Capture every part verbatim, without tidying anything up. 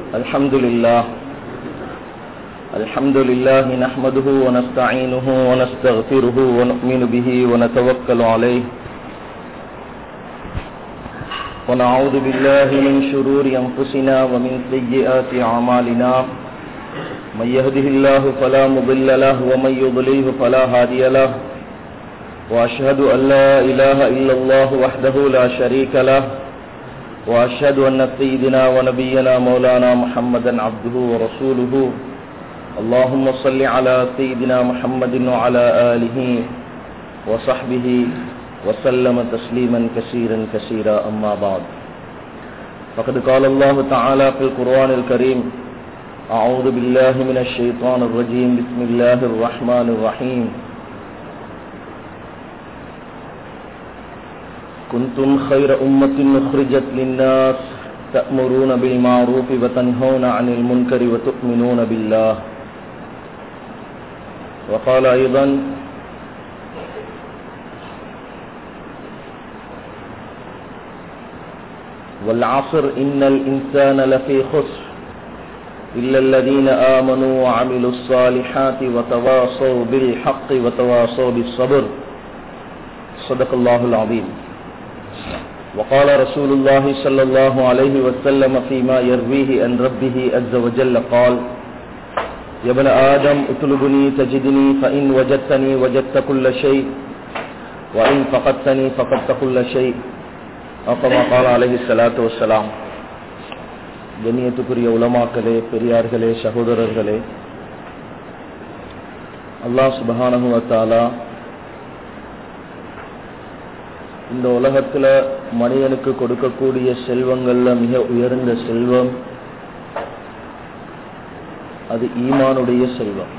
الحمد لله الحمد لله نحمده ونستعينه ونستغفره ونؤمن به ونتوكل عليه ونعوذ بالله من شرور أنفسنا ومن سيئات أعمالنا من يهده الله فلا مضل له ومن يضلله فلا هادي له وأشهد أن لا إله إلا الله وحده لا شريك له وأشهد أن سيدنا ونبينا مولانا محمدا عبده ورسوله اللهم صل على سيدنا محمد وعلى آله وصحبه وسلم تسليما كثيرا كثيرا أما بعد فقد قال الله تعالى في القرآن الكريم أعوذ بالله من الشيطان الرجيم بسم الله الرحمن الرحيم كنتم خير أمة أخرجت للناس تأمرون بالمعروف وتنهون عن المنكر وتؤمنون بالله وقال أيضا والعصر إن الإنسان لفي خسر إلا الذين آمنوا وعملوا الصالحات وتواصوا بالحق وتواصوا بالصبر صدق الله العظيم وقال رسول الله صلى الله عليه وسلم فيما يرويه عن ربه عز وجل قال يا ابن آدم اطلبني تجدني فإن وجدتني وجدت كل شيء وإن فقدتني فقدت كل شيء كما قال عليه الصلاة والسلام. கண்ணியத்துக்குரிய உலமாக்களே, பெரியார்களே, சகோதரர்களே, அல்லாஹ் சுப்ஹானஹு வ தஆலா இந்த உலகத்தில் மனிதனுக்கு கொடுக்கக்கூடிய செல்வங்கள்ல மிக உயர்ந்த செல்வம் அது ஈமானுடைய செல்வம்.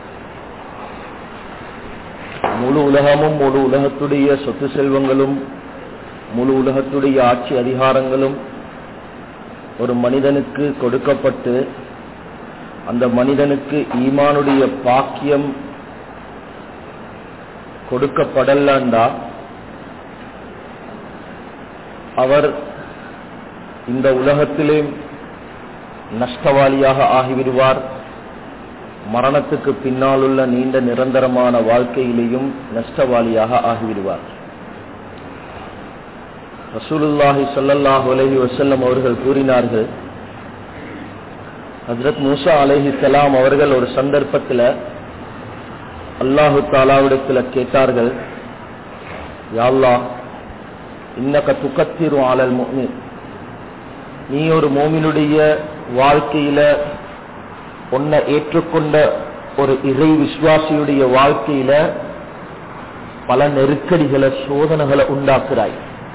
முழு உலகமும் முழு உலகத்துடைய சொத்து செல்வங்களும் முழு உலகத்துடைய ஆட்சி அதிகாரங்களும் ஒரு மனிதனுக்கு கொடுக்கப்பட்டு அந்த மனிதனுக்கு ஈமானுடைய பாக்கியம் கொடுக்கப்படலண்டா அவர் இந்த உலகத்திலே நஷ்டவாளியாக ஆகிவிடுவார். மரணத்துக்கு பின்னால் உள்ள நீண்ட நிரந்தரமான வாழ்க்கையிலேயும் நஷ்டவாளியாக ஆகிவிடுவார். ரசூலுல்லாஹி ஸல்லல்லாஹு அலைஹி வஸல்லம் அவர்கள் கூறினார்கள், ஹஜ்ரத் மூசா அலைஹிஸ்ஸலாம் அவர்கள் ஒரு சந்தர்ப்பத்தில் அல்லாஹு தஆலாவிடத்தில் கேட்டார்கள், யா அல்லாஹ் இன்னக துகத்திரு அலல் முஃமின், நீ ஒரு மோமினுடைய வாழ்க்கையில உன்னை ஏற்றுக்கொண்ட ஒரு இறை விசுவாசியுடைய வாழ்க்கையில பல நெருக்கடிகளை சோதனைகளை உண்டாக்குறாய்.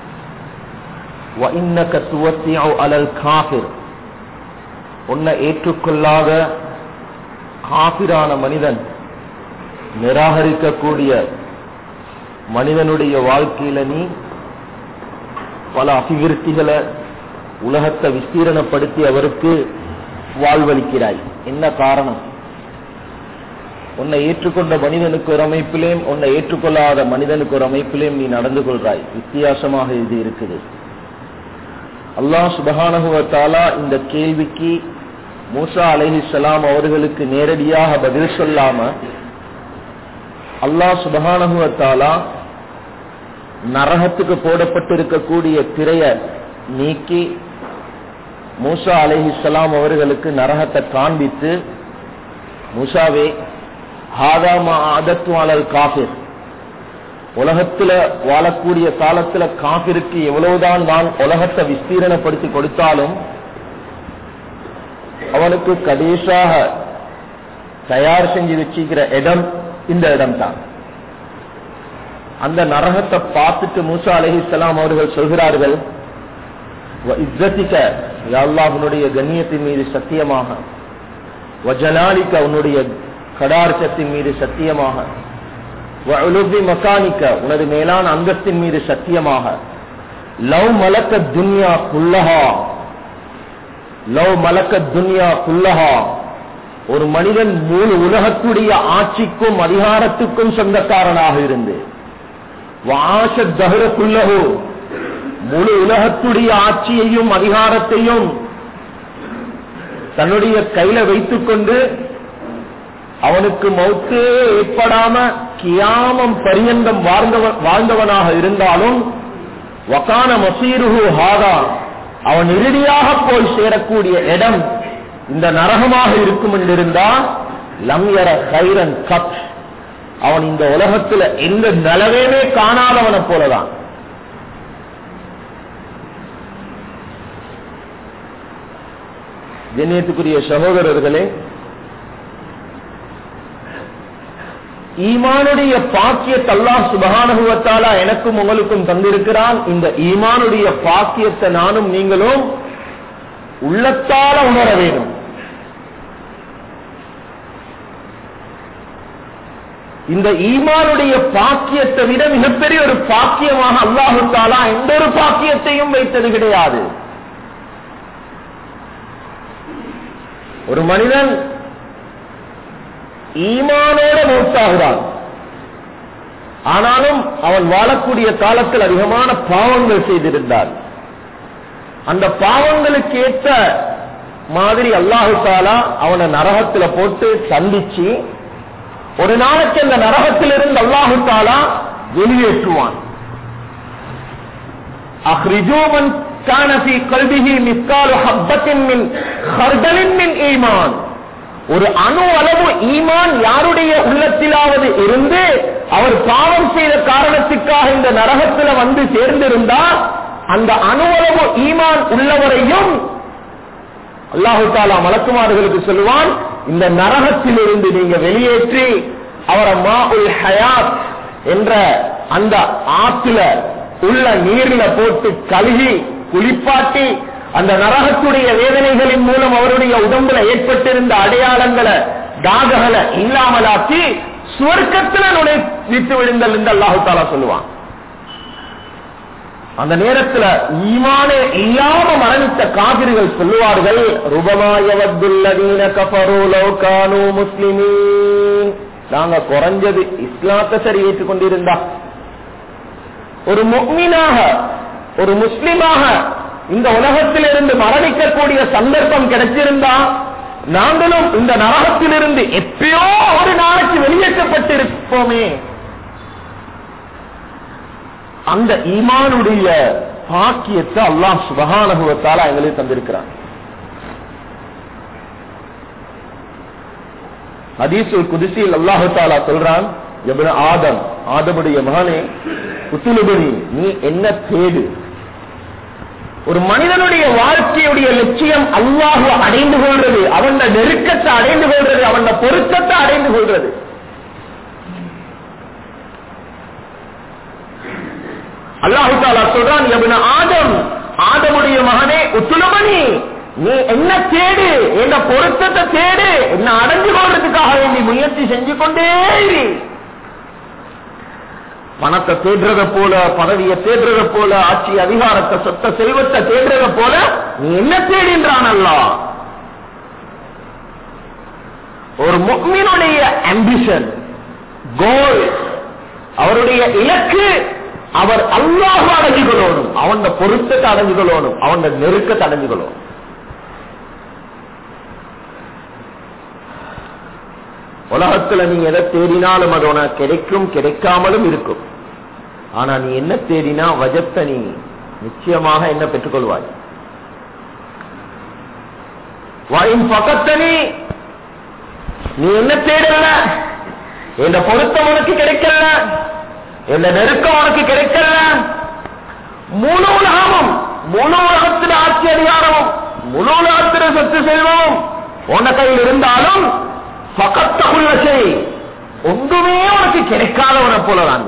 வ இன்னக துவத்திஉ அலல் காஃபிர், உன்னை ஏற்றுக்கொள்ளாத காஃபிரான மனிதன், நிராகரிக்கக்கூடிய மனிதனுடைய வாழ்க்கையில நீ பல அபிவிருத்திகளை உலகத்தை விஸ்தீரணப்படுத்தி அவருக்கு வாழ்வளிக்கிறாய். என்ன காரணம்? உன்னை ஏற்றுக்கொண்ட மனிதனுக்கு ஒரு அமைப்பிலேயும் உன்னை ஏற்றுக்கொள்ளாத மனிதனுக்கு ஒரு அமைப்பிலேயும் நீ நடந்து கொள்றாய். வித்தியாசமாக இது இருக்குது. அல்லாஹ் சுப்ஹானஹு வ தஆலா இந்த கேள்விக்கு மூசா அலைஹிஸ்ஸலாம் அவர்களுக்கு நேரடியாக பதில் சொல்லாம அல்லாஹ் சுப்ஹானஹு வ தஆலா நரகத்துக்கு போடப்பட்டிருக்கக்கூடிய திரைய நீக்கி மூசா அலைஹிஸ்ஸலாம் அவர்களுக்கு நரகத்தை காண்பித்து, மூசாவே ஹாதா மா அதத்து அலல் காஃபிர், உலகத்துல வாழக்கூடிய காலத்துல காஃபிருக்கு எவ்வளவுதான் நான் உலகத்தை விஸ்தீரணப்படுத்தி கொடுத்தாலும் அவனுக்கு கடைசியாக தயார் செஞ்சு வச்சுக்கிற இடம் இந்த இடம் தான். அந்த நரகத்தை பார்த்துட்டு மூசா அலைஹிஸ்ஸலாம் அவர்கள் சொல்கிறார்கள், உன்னுடைய கண்ணியத்தின் மீது சத்தியமாக, வஜலாலிக்க உன்னுடைய கடார்ச்சத்தின் மீது சத்தியமாக, மக்கானிக்க உனது மேலான அந்தஸ்தின் மீது சத்தியமாக, லவ் மலக்க துன்யா குல்லஹா, லவ் மலக்க துன்யா குல்லஹா, ஒரு மனிதன் முழு உலகத்துடைய ஆட்சிக்கும் அதிகாரத்துக்கும் சொந்தக்காரனாக இருந்து, வாஷ தஹர குல்லஹு, முழு உலகத்துடைய ஆட்சியையும் அதிகாரத்தையும் தன்னுடைய கையில வைத்துக் கொண்டு அவனுக்கு மௌத்தே ஏற்படாம கியாமம் பரியந்தம் வாழ்ந்தவன் வாழ்ந்தவனாக இருந்தாலும் வகான மசீருஹு ஹாதா, அவன் இறுதியாக போய் சேரக்கூடிய இடம் இந்த நரகமாக இருக்கும் என்றிருந்தா லம் யர கைரன் கத், அவன் இந்த உலகத்துல எந்த நிலவேமே காணாதவனை போலதான். கண்ணியத்துக்குரிய சகோதரர்களே, ஈமானுடைய பாக்கியத்தை அல்லாஹ் சுப்ஹானஹு வ தஆலா எனக்கும் உங்களுக்கும் தந்திருக்கிறான். இந்த ஈமானுடைய பாக்கியத்தை நானும் நீங்களும் உள்ளத்தால உணர வேண்டும். இந்த ஈமானுடைய பாக்கியத்தை விட மிகப்பெரிய ஒரு பாக்கியமாக அல்லாஹு தஆலா எந்த ஒரு பாக்கியத்தையும் வைத்தது கிடையாது. ஒரு மனிதன் ஈமானோட மௌத்தாகிறான், ஆனாலும் அவன் வாழக்கூடிய காலத்தில் அதிகமான பாவங்கள் செய்திருந்தார். அந்த பாவங்களுக்கு ஏற்ற மாதிரி அல்லாஹு தஆலா அவனை நரகத்துல போட்டு சந்திச்சு ஒரு நாளைக்கு அந்த நரகத்திலிருந்து அல்லாஹு தஆலா வெளியேற்றுவான். அஹ்ரிஜூ மன் கான ஃபீ கல்பிஹி மிஸ்காலு ஹப்பத்தின் மின் ஹர்தலின் மின் ஈமான், ஒரு அணு அளவு ஈமான் யாருடைய உள்ளத்திலாவது இருந்து அவர் பாவம் செய்த காரணத்துக்காக இந்த நரகத்தில் வந்து சேர்ந்திருந்தால் அந்த அணு அளவு ஈமான் உள்ளவரையும் அல்லாஹு தஆலா மலக்குமார்களுக்கு சொல்லுவான், இந்த நரகத்திலிருந்து நீங்க வெளியேற்றி அவரை மாஉல் ஹயாத் என்ற அந்த ஆற்றுல உள்ள நீர்ல போட்டு கழுகி குளிப்பாட்டி அந்த நரகத்துடைய வேதனைகளின் மூலம் அவருடைய உடம்புல ஏற்பட்டிருந்த அடையாளங்களை தாகங்களை இல்லாமலாக்கி சுவர்க்கத்துல நுழைத்து விடுங்கள் என்று அல்லாஹு தஆலா சொல்லுவான். அந்த நேரத்தில் ஈமானே இல்லாம மரணித்த காபிர்கள் சொல்லுவார்கள், ருபமா யவத்துல்லதீன கஃபரு லவ் கானூ முஸ்லிமீன், நாங்க குறைஞ்சது இஸ்லாத்தை சரி ஏற்றுக்கொண்டிருந்தா, ஒரு முஃமினாக ஒரு முஸ்லிமாக இந்த உலகத்திலிருந்து மரணிக்கக்கூடிய சந்தர்ப்பம் கிடைச்சிருந்தா நாங்களும் இந்த நரகத்திலிருந்து எப்பயோ ஒரு நாளைக்கு வெளியேற்றப்பட்டிருப்போமே. அந்த ஈமானுடைய பாக்கியத்தை அல்லாஹ் சுப்ஹானஹு வ தஆலா எங்களுக்கு தந்திருக்கிறான். ஹதீஸுல் குத்ஸியில் அல்லாஹ் தஆலா சொல்றான், இப்னு ஆதம், ஆதமுடைய மகனே, உத்துலுபனி, நீ என்ன தேடு. ஒரு மனிதனுடைய வாழ்க்கையுடைய லட்சியம் அல்லாஹ்வை அடைந்து கொள்றது, அவன் நெருக்கத்தை அடைந்து கொள்றது, அவன் பொருத்தத்தை அடைந்து கொள்றது. அல்லாஹ் தஆலா சொல்றான், இப்னு ஆதம், ஆதமுடைய மகனே, உத்துலுபனி, நீ என்ன தேடு, என்ன பொருத்தத்தை தேடு, என்ன அடைஞ்சு கொள்றதுக்காக வேண்டி முயற்சி செஞ்சு கொண்டே இரு. பணத்தை தேடுறத போல, பதவியை தேடுறத போல, ஆட்சி அதிகாரத்தை சொத்த செல்வத்தை தேடுறத போல நீ என்ன தேடுன்றான் அல்லாஹ். ஒரு முஃமினுடைய ஆம்பிஷன், கோல், அவருடைய இலக்கு, அவர் அல்லாஹ்வை அடைஞ்சு கொள்ளணும், அவன் பொருத்தத்தை அடைஞ்சு கொள்ளணும், அவன் நெருக்கத்தை அடைஞ்சு கொள்ளணும். உலகத்துல நீ எதை தேடினாலும் அது உனக்கு கிடைக்கும், கிடைக்காமலும் இருக்கும். ஆனா நீ என்ன தேடினா வஜத்த, நீ நிச்சயமாக என்ன பெற்றுக்கொள்வாய். வாயின் பக்கத்தனி, நீ என்ன தேடல, எந்த பொருத்தம் உனக்கு கிடைக்கல, எந்த நெருக்கம் உனக்கு கிடைக்கல, முழு உலகமும், முழு உலகத்தின் ஆட்சி அதிகாரமும், முழு உலகத்தின் சொத்து செல்வமும் உன கையில் இருந்தாலும் பக்கத்துள்ள செய் ஒன்றுமே உனக்கு கிடைக்காதவனை போலதான்.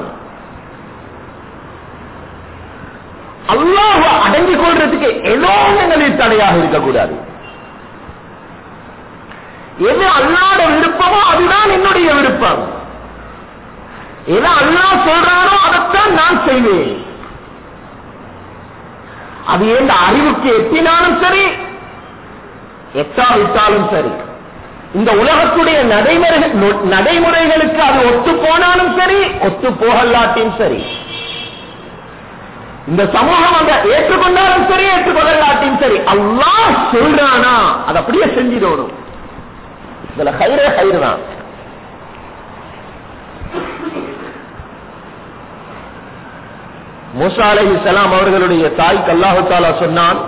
அல்லாஹ்வை அடங்கி கொள்றதுக்கு ஏதோ எங்களில் தடையாக இருக்கக்கூடாது. எது அல்லாஹ்வுடைய விருப்பமோ அதுதான் என்னுடைய விருப்பம். எது அல்லாஹ் சொல்றானோ அதைத்தான் நான் செய்வேன். அது எந்த அறிவுக்கு எட்டினாலும் சரி, எட்டாவிட்டாலும் சரி, இந்த உலகத்துடைய நடைமுறை நடைமுறைகளுக்கு அது ஒத்து போனாலும் சரி, ஒத்து போகலாட்டியும் சரி, இந்த சமூகம் அந்த ஏற்றுக்கொண்டாலும் சரி ஏற்றுக்கொள்ளாட்டியும் சரி அல்லாஹ் சொல்றானா அது அப்படியே செஞ்சிடணும். இதுல ஹைரே ஹைர் தான். மூசா அலைஹிஸ்ஸலாம் அவர்களுடைய தாய்க்கு அல்லாஹ் தஆலா சொன்னான்,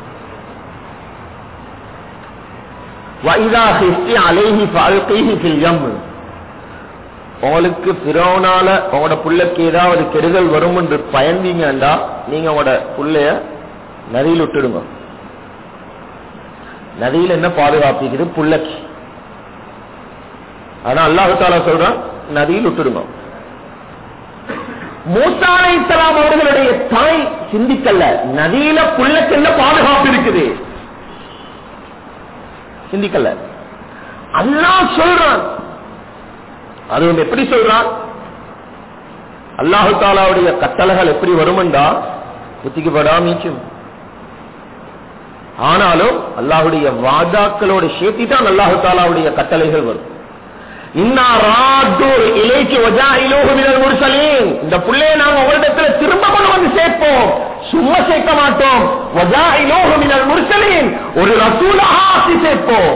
வஇதா ஹிஃப்தி அலைஹி ஃபஅல்கீஹி ஃபில் யம். உங்களுக்கு ஃபிரௌனால உங்களோட புள்ளைக்கு ஏதாவது கெடுதல் வரும் என்று பயந்தீங்கன்னா நீங்க உங்களோட புள்ளைய நதியில் விட்டுடுங்க. நதியில் என்ன பாதுகாப்பிக்குது புள்ளைக்கு. ஆனா அல்லாஹ் தஆலா சொல்றான் நதியில் விட்டுடுங்க. மூசா அலைஹிஸ்ஸலாம் அவர்களுடைய தாய் சிந்திக்கல, நதியில புள்ளைக்கு என்ன பாதுகாப்பு இருக்குது சிந்திக்கல. அல்லாஹ் சொல்றான். அது எப்படி சொல்றான்? அல்லாஹு தாலாவுடைய கட்டளைகள் எப்படி வருமென்றா புத்திக்கு படாமீச்சும். ஆனாலும் அல்லாஹுடைய வாதாக்களோட சேர்த்திதான் அல்லாஹு தாலாவுடைய கட்டளைகள் வரும். இந்த புள்ளையை நாங்க உங்களிடத்துல திரும்ப கொண்டு வந்து சேர்ப்போம், சும்மா சேர்க்க மாட்டோம். ஒரு ரசூலாக ஆசி சேர்ப்போம்.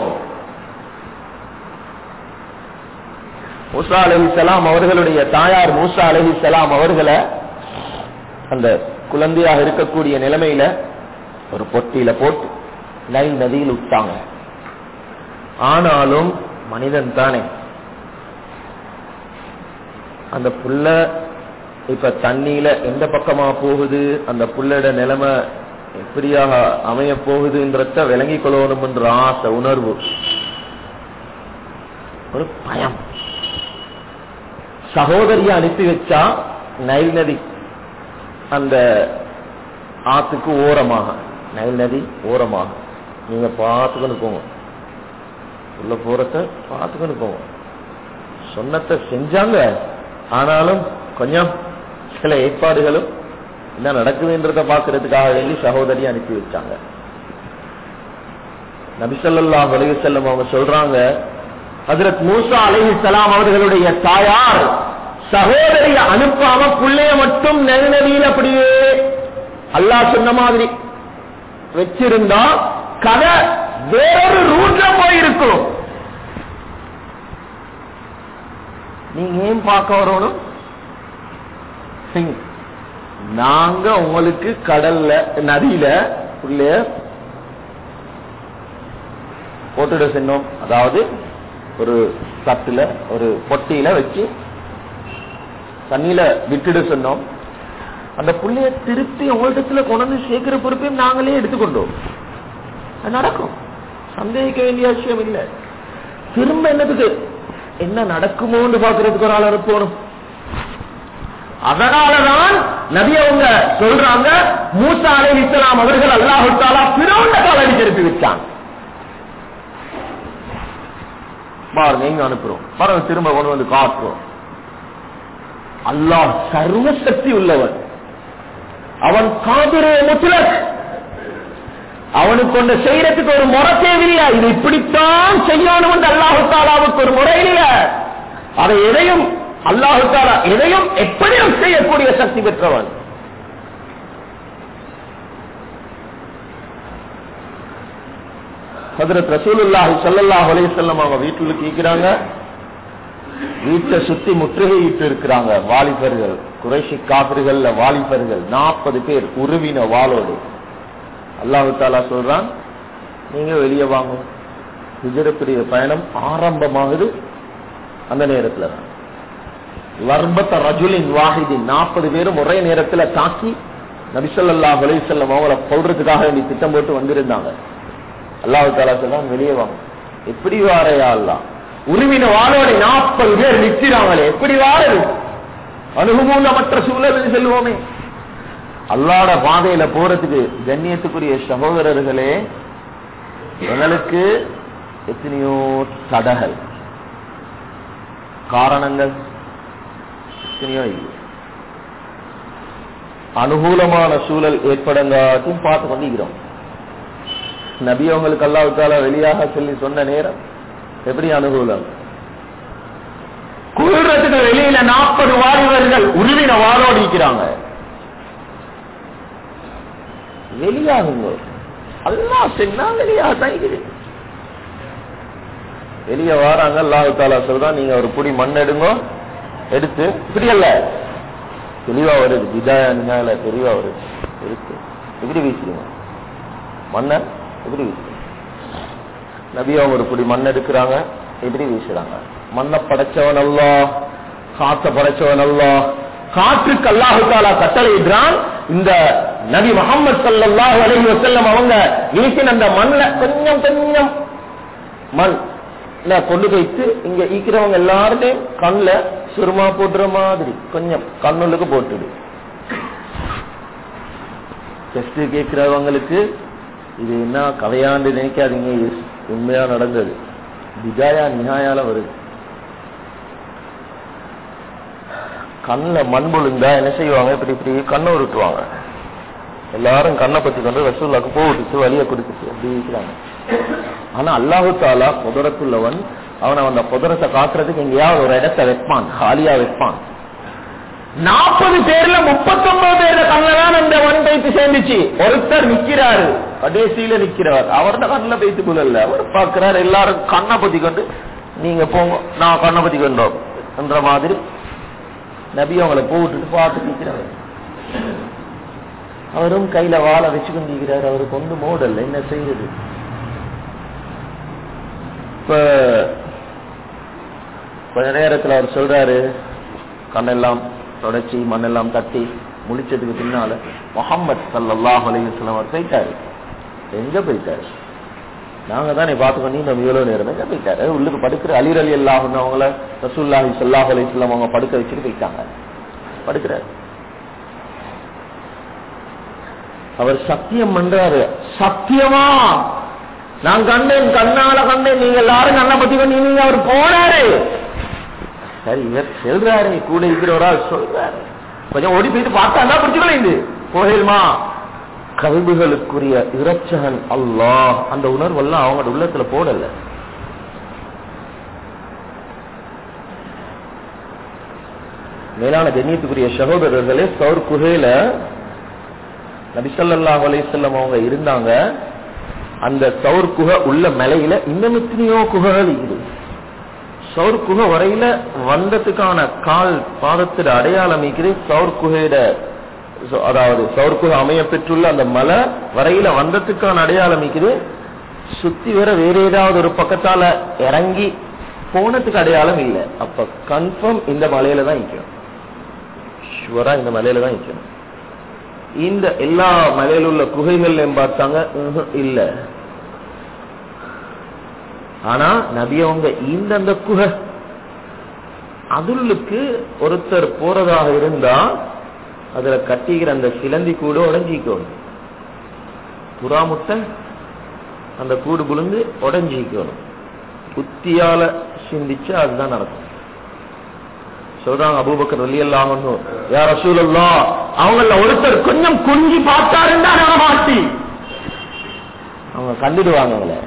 மூசா அலைஹிஸ்ஸலாம் அவர்களுடைய தாயார் மூசா அலைஹிஸ்ஸலாம் அவர்களை அந்த குழந்தையாக இருக்கக்கூடிய நிலைமையில ஒரு பொட்டியில போட்டு நைல் நதியில் விட்டாங்க. ஆனாலும் மனிதன் தானே, அந்த புள்ள இப்ப தண்ணியில எந்த பக்கமா போகுது, அந்த புள்ளோட நிலைமை எப்படியாக அமைய போகுதுன்றத விளங்கிக் கொள்ளணும் என்ற ஆசை, உணர்வு, ஒரு பயம். சகோதரியை அனுப்பி வச்சா நைல் நதி அந்த ஆத்துக்கு ஓரமாக, நைல் நதி ஓரமாக நீங்க பார்த்துக்கொண்டு போங்க, உள்ள போறத பார்த்துக்கொண்டு போங்க. சொன்னத்தை செஞ்சாங்க. ஆனாலும் கொஞ்சம் சில ஏற்பாடுகளும் என்ன நடக்குதுன்றத பார்க்கறதுக்காக வேண்டி சகோதரியை அனுப்பி வச்சாங்க. நபி ஸல்லல்லாஹு அலைஹி வஸல்லம் அவங்க சொல்றாங்க, ஹஜ்ரத் மூசா அலைஹிஸ்ஸலாம் அவர்களுடைய தாயார் சகோதரியை அனுப்பாம புள்ளைய மட்டும் நெல் நதியில் அப்படியே அல்லாஹ் சொன்ன மாதிரி வச்சிருந்தா கதை வேறொரு ரூட்ல போயிருக்கும். நீங்க ஏன் பார்க்க வரணும்? நாங்க உங்களுக்கு கடல்ல நதியில புள்ளைய போட்டுட சொன்னோம், அதாவது ஒரு தட்டுல ஒரு பொட்டியில வச்சு தண்ணியில விட்டுட சொன்னோம். அந்த புள்ளைய திருப்பி உங்களிடத்துல கொண்டு சேர்க்கிற பொறுப்பையும் நாங்களே எடுத்துக்கொண்டோம். நடக்கும், சந்தேகிக்க வேண்டிய விஷயம் இல்லை. திரும்ப என்னதுக்கு என்ன நடக்குமோன்னு பாக்குறதுக்கு ஒரு ஆள் அனுப்பணும். அதனாலதான் நபி அவங்க சொல்றாங்க, மூசா அலைஹிஸ்ஸலாம் அவர்கள் அல்லாஹ் தஆலா ஃபிரௌனை காலடி திருப்பி வச்சாங்க. பாருங்க, எங்க அனுப்புறோம் பாருங்க, திரும்ப கொண்டு வந்து காட்டுறோம். அல்லாஹ் சர்வ சக்தி உள்ளவன், அவன் காதிரே முத்லக், அவனுக்கு கொண்டு செய்யறதுக்கு ஒரு முறை தேவையில்லை. இது இப்படித்தான் செய்யணும் என்று அல்லாஹ் தஆலாவுக்கு ஒரு முறை இல்லை. அதை எதையும் அல்லாஹ் தஆலா எதையும் எப்படியும் செய்யக்கூடிய சக்தி பெற்றவன். ஹஜ்ரத் ரசூலுல்லாஹி ஸல்லல்லாஹு அலைஹி வஸல்லம் அவங்க வீட்டுல கேக்குறாங்க, வீட்டை சுத்தி முற்றுகையிட்டு இருக்கிறாங்க வாலிபர்கள், குறைஷி காபிர்கள் வாலிபர்கள் நாற்பது பேர் உருவின வாளோடு. அல்லாஹ் தஆலா சொல்றான், நீங்க வெளியே வாங்க. ஹிஜ்ரத்துடைய பயணம் ஆரம்பமாகுது அந்த நேரத்துல தான். வர்பத ரஜுலின் வாஹிதின், நாற்பது பேரும் ஒரே நேரத்தில் தாக்கி நபி ஸல்லல்லாஹு அலைஹி வஸல்லம் அவங்கள கொல்றதுக்காக வேண்டி திட்டம் போட்டு வந்திருந்தாங்க. அல்லாஹ் தஆலா சொல்றான், வெளியே வாங்க. எப்படி வாரையா அல்லாஹ்? உருவின வாளோட நாற்பது பேர் நிற்கிறாங்களே, எப்படி வாரது? அனுகூலமற்ற சூழலில் செல்வோமே. அல்லாஹ்வுடைய பாதையில போறதுக்கு கண்ணியத்துக்குரிய சகோதரர்களே, எங்களுக்கு எத்தனையோ தடைகள், காரணங்கள் எத்தனையோ இல்லை. அனுகூலமான சூழல் ஏற்படங்காட்டும் பார்த்து கொண்டிருக்கிறோம். நபி அவங்களுக்கு அல்லாஹ் தஆலா வெளியாக சொல்லி சொன்ன நேரம் எப்படி அனுகூலம்? குளிரத்துக்கு வெளியில நாற்பது வாலிபர்கள் உருவின வாளோடு இருக்கிறாங்க. வெளியாகுங்க. அல்லாஹ் சொன்னா வெளியாகத்தான் இருக்குது. வெளியே வாராங்க. அல்லாஹ் தஆலா சொல்றான், நீங்க ஒரு புடி மண் எடுங்க, எடுத்து இப்படி அல்ல தெளிவா வருது, விதாயா நியாயில தெளிவா வருது, இருக்கு இப்படி வீசுறீங்க மண்ணை, இப்படி வீசுறீங்க. நபி அவங்க ஒரு புடி மண் எடுக்கிறாங்க, இப்படி வீசுறாங்க. மண்ணை படைச்சவன் அல்லாஹ், காத்த படைச்சவன் அல்லாஹ். காற்றுக்கு அல்லாஹ் தஆலா கட்டளையிடுறான். இந்த நபி முஹம்மது ஸல்லல்லாஹு அலைஹி வஸல்லம் அவங்க வீசின அந்த மண்ல கொஞ்சம் கொஞ்சம் மண் கொண்டு போயிட்டு இங்க ஈக்கிறவங்க எல்லாருடையும் கண்ணுல சுருமா போடுற மாதிரி கொஞ்சம் கண்ணுக்கு போட்டுடு. டெஸ்ட் கேட்கிறவங்களுக்கு இது என்ன கதையாண்டு நினைக்காதீங்க, உண்மையா நடந்தது. விஜயா நியாயால வருது. கண்ணுல மண் விழுந்தா என்ன செய்வாங்க, இப்படி இப்படி கண்ணை உருட்டுவாங்க. எல்லாரும் கண்ணை பத்தி கொண்டு ரசூலுல்லாஹ்க்கு போட்டுட்டு வலிய கொடுத்துட்டு அப்படி இருக்கிறாங்க. ஆனா அல்லாஹு தஆலா குதிரத்துள்ளவன். அவன் அந்த குதிரத்தை காட்டுறதுக்கு எங்கேயாவது ஒரு இடத்தை வைப்பான், காலியா வைப்பான். நாற்பது பேர்ல முப்பத்தி ஒன்பது பேர்ல கண்ணதான் அந்த ஒன் பைத்து சேர்ந்துச்சு. ஒருத்தர் நிக்கிறாரு, கடைசியில நிக்கிறார். அவர்தான் கண்ணில் பைத்து புலல்ல. அவர் பார்க்கிறார், எல்லாரும் கண்ணை பத்தி கொண்டு நீங்க போங்க, நான் கண்ணை பத்தி கொண்டோம் என்ற மாதிரி நபி அவங்களை போட்டுட்டு பார்த்து நிற்கிறார். அவரும் கையில வாழை வச்சு கொண்டிருக்கிறார். அவரு கொண்டு மோடல் என்ன செய்யுது. இப்ப கொஞ்ச நேரத்தில் அவர் சொல்றாரு, கண்ணெல்லாம் தொடச்சி மண்ணெல்லாம் தட்டி முடிச்சதுக்கு பின்னால முஹம்மது ஸல்லல்லாஹு அலைஹி வஸல்லம் அவர் போயிட்டாரு. எங்க போயிட்டாரு? நாங்க தான் பார்த்து பண்ணி நம்ம இவ்வளவு நேரம் எங்க போயிட்டாரு? உள்ளுக்கு படுக்கிற அலி ரலியல்லாஹு அன்ஹு அவங்கள ரசூலுல்லாஹி ஸல்லல்லாஹு அலைஹி வஸல்லம் அவங்க படுக்க வச்சுட்டு போயிட்டாங்க. படுக்கிறாரு. அவர் சத்தியம் பண்றாரு, சத்தியமா நான் கண்டேன், கண்ணால கண்டேன், நீங்க எல்லாரும் கண்ணை பத்தி கொண்டு நீங்க அவர் போனாரு. சரி, இவர் சொல்றாரு, கூட இருக்கிறவரா சொல்றாரு. கொஞ்சம் ஓடி போயிட்டு பார்த்தா பிடிச்சுக்கல போகலுமா. கல்விகளுக்குரிய இரட்சகன் அல்லாஹ். அந்த உணர்வெல்லாம் அவங்களோட உள்ளத்துல போடல. மேலான கண்ணியத்துக்குரிய சகோதரர்களே, சௌர் குகையில நபி ஸல்லல்லாஹு அலைஹி வஸல்லம் அவங்க இருந்தாங்க. அந்த சௌர் குகை உள்ள மலையில இன்னும் எத்தனையோ குகைகள் இருக்குது. சௌர் குகை வரையில வந்ததுக்கான கால் பாதத்திட அடையாளம் இருக்குது. சௌர் குகையிட அதாவது சௌர் குகை அமைய பெற்றுள்ள அந்த மலை வரையில வந்ததுக்கான அடையாளம் இருக்குது. சுத்தி வர வேற ஏதாவது ஒரு பக்கத்தால இறங்கி போனதுக்கு அடையாளம் இல்லை. அப்ப கன்ஃபார்ம் இந்த மலையில தான் நிற்கணும், ஷுவரா இந்த மலையில தான் நிற்கணும். இந்த எல்லா மலையில உள்ள குகைகள் பார்த்தாங்க, இல்ல. ஆனா நபி அவங்க இந்த அந்த குகை அதுக்கு ஒருத்தர் போறதாக இருந்தா அதுல கட்டிக்கிற அந்த சிலந்தி கூடு உடஞ்சிக்கணும். புறாமுட்டை அந்த கூடு புழுந்து உடஞ்சிக்கணும். புத்தியால சிந்திச்சு அதுதான் நடக்கும். சொல்றாங்க அபூபக்கர் ரலியல்லாஹு அன்ஹு, யா ரசூலல்லாஹ், அவங்கள ஒருத்தர் கொஞ்சம் குஞ்சி பார்த்தாருன்னா மாட்டி அவங்க கண்டுடுவாங்க.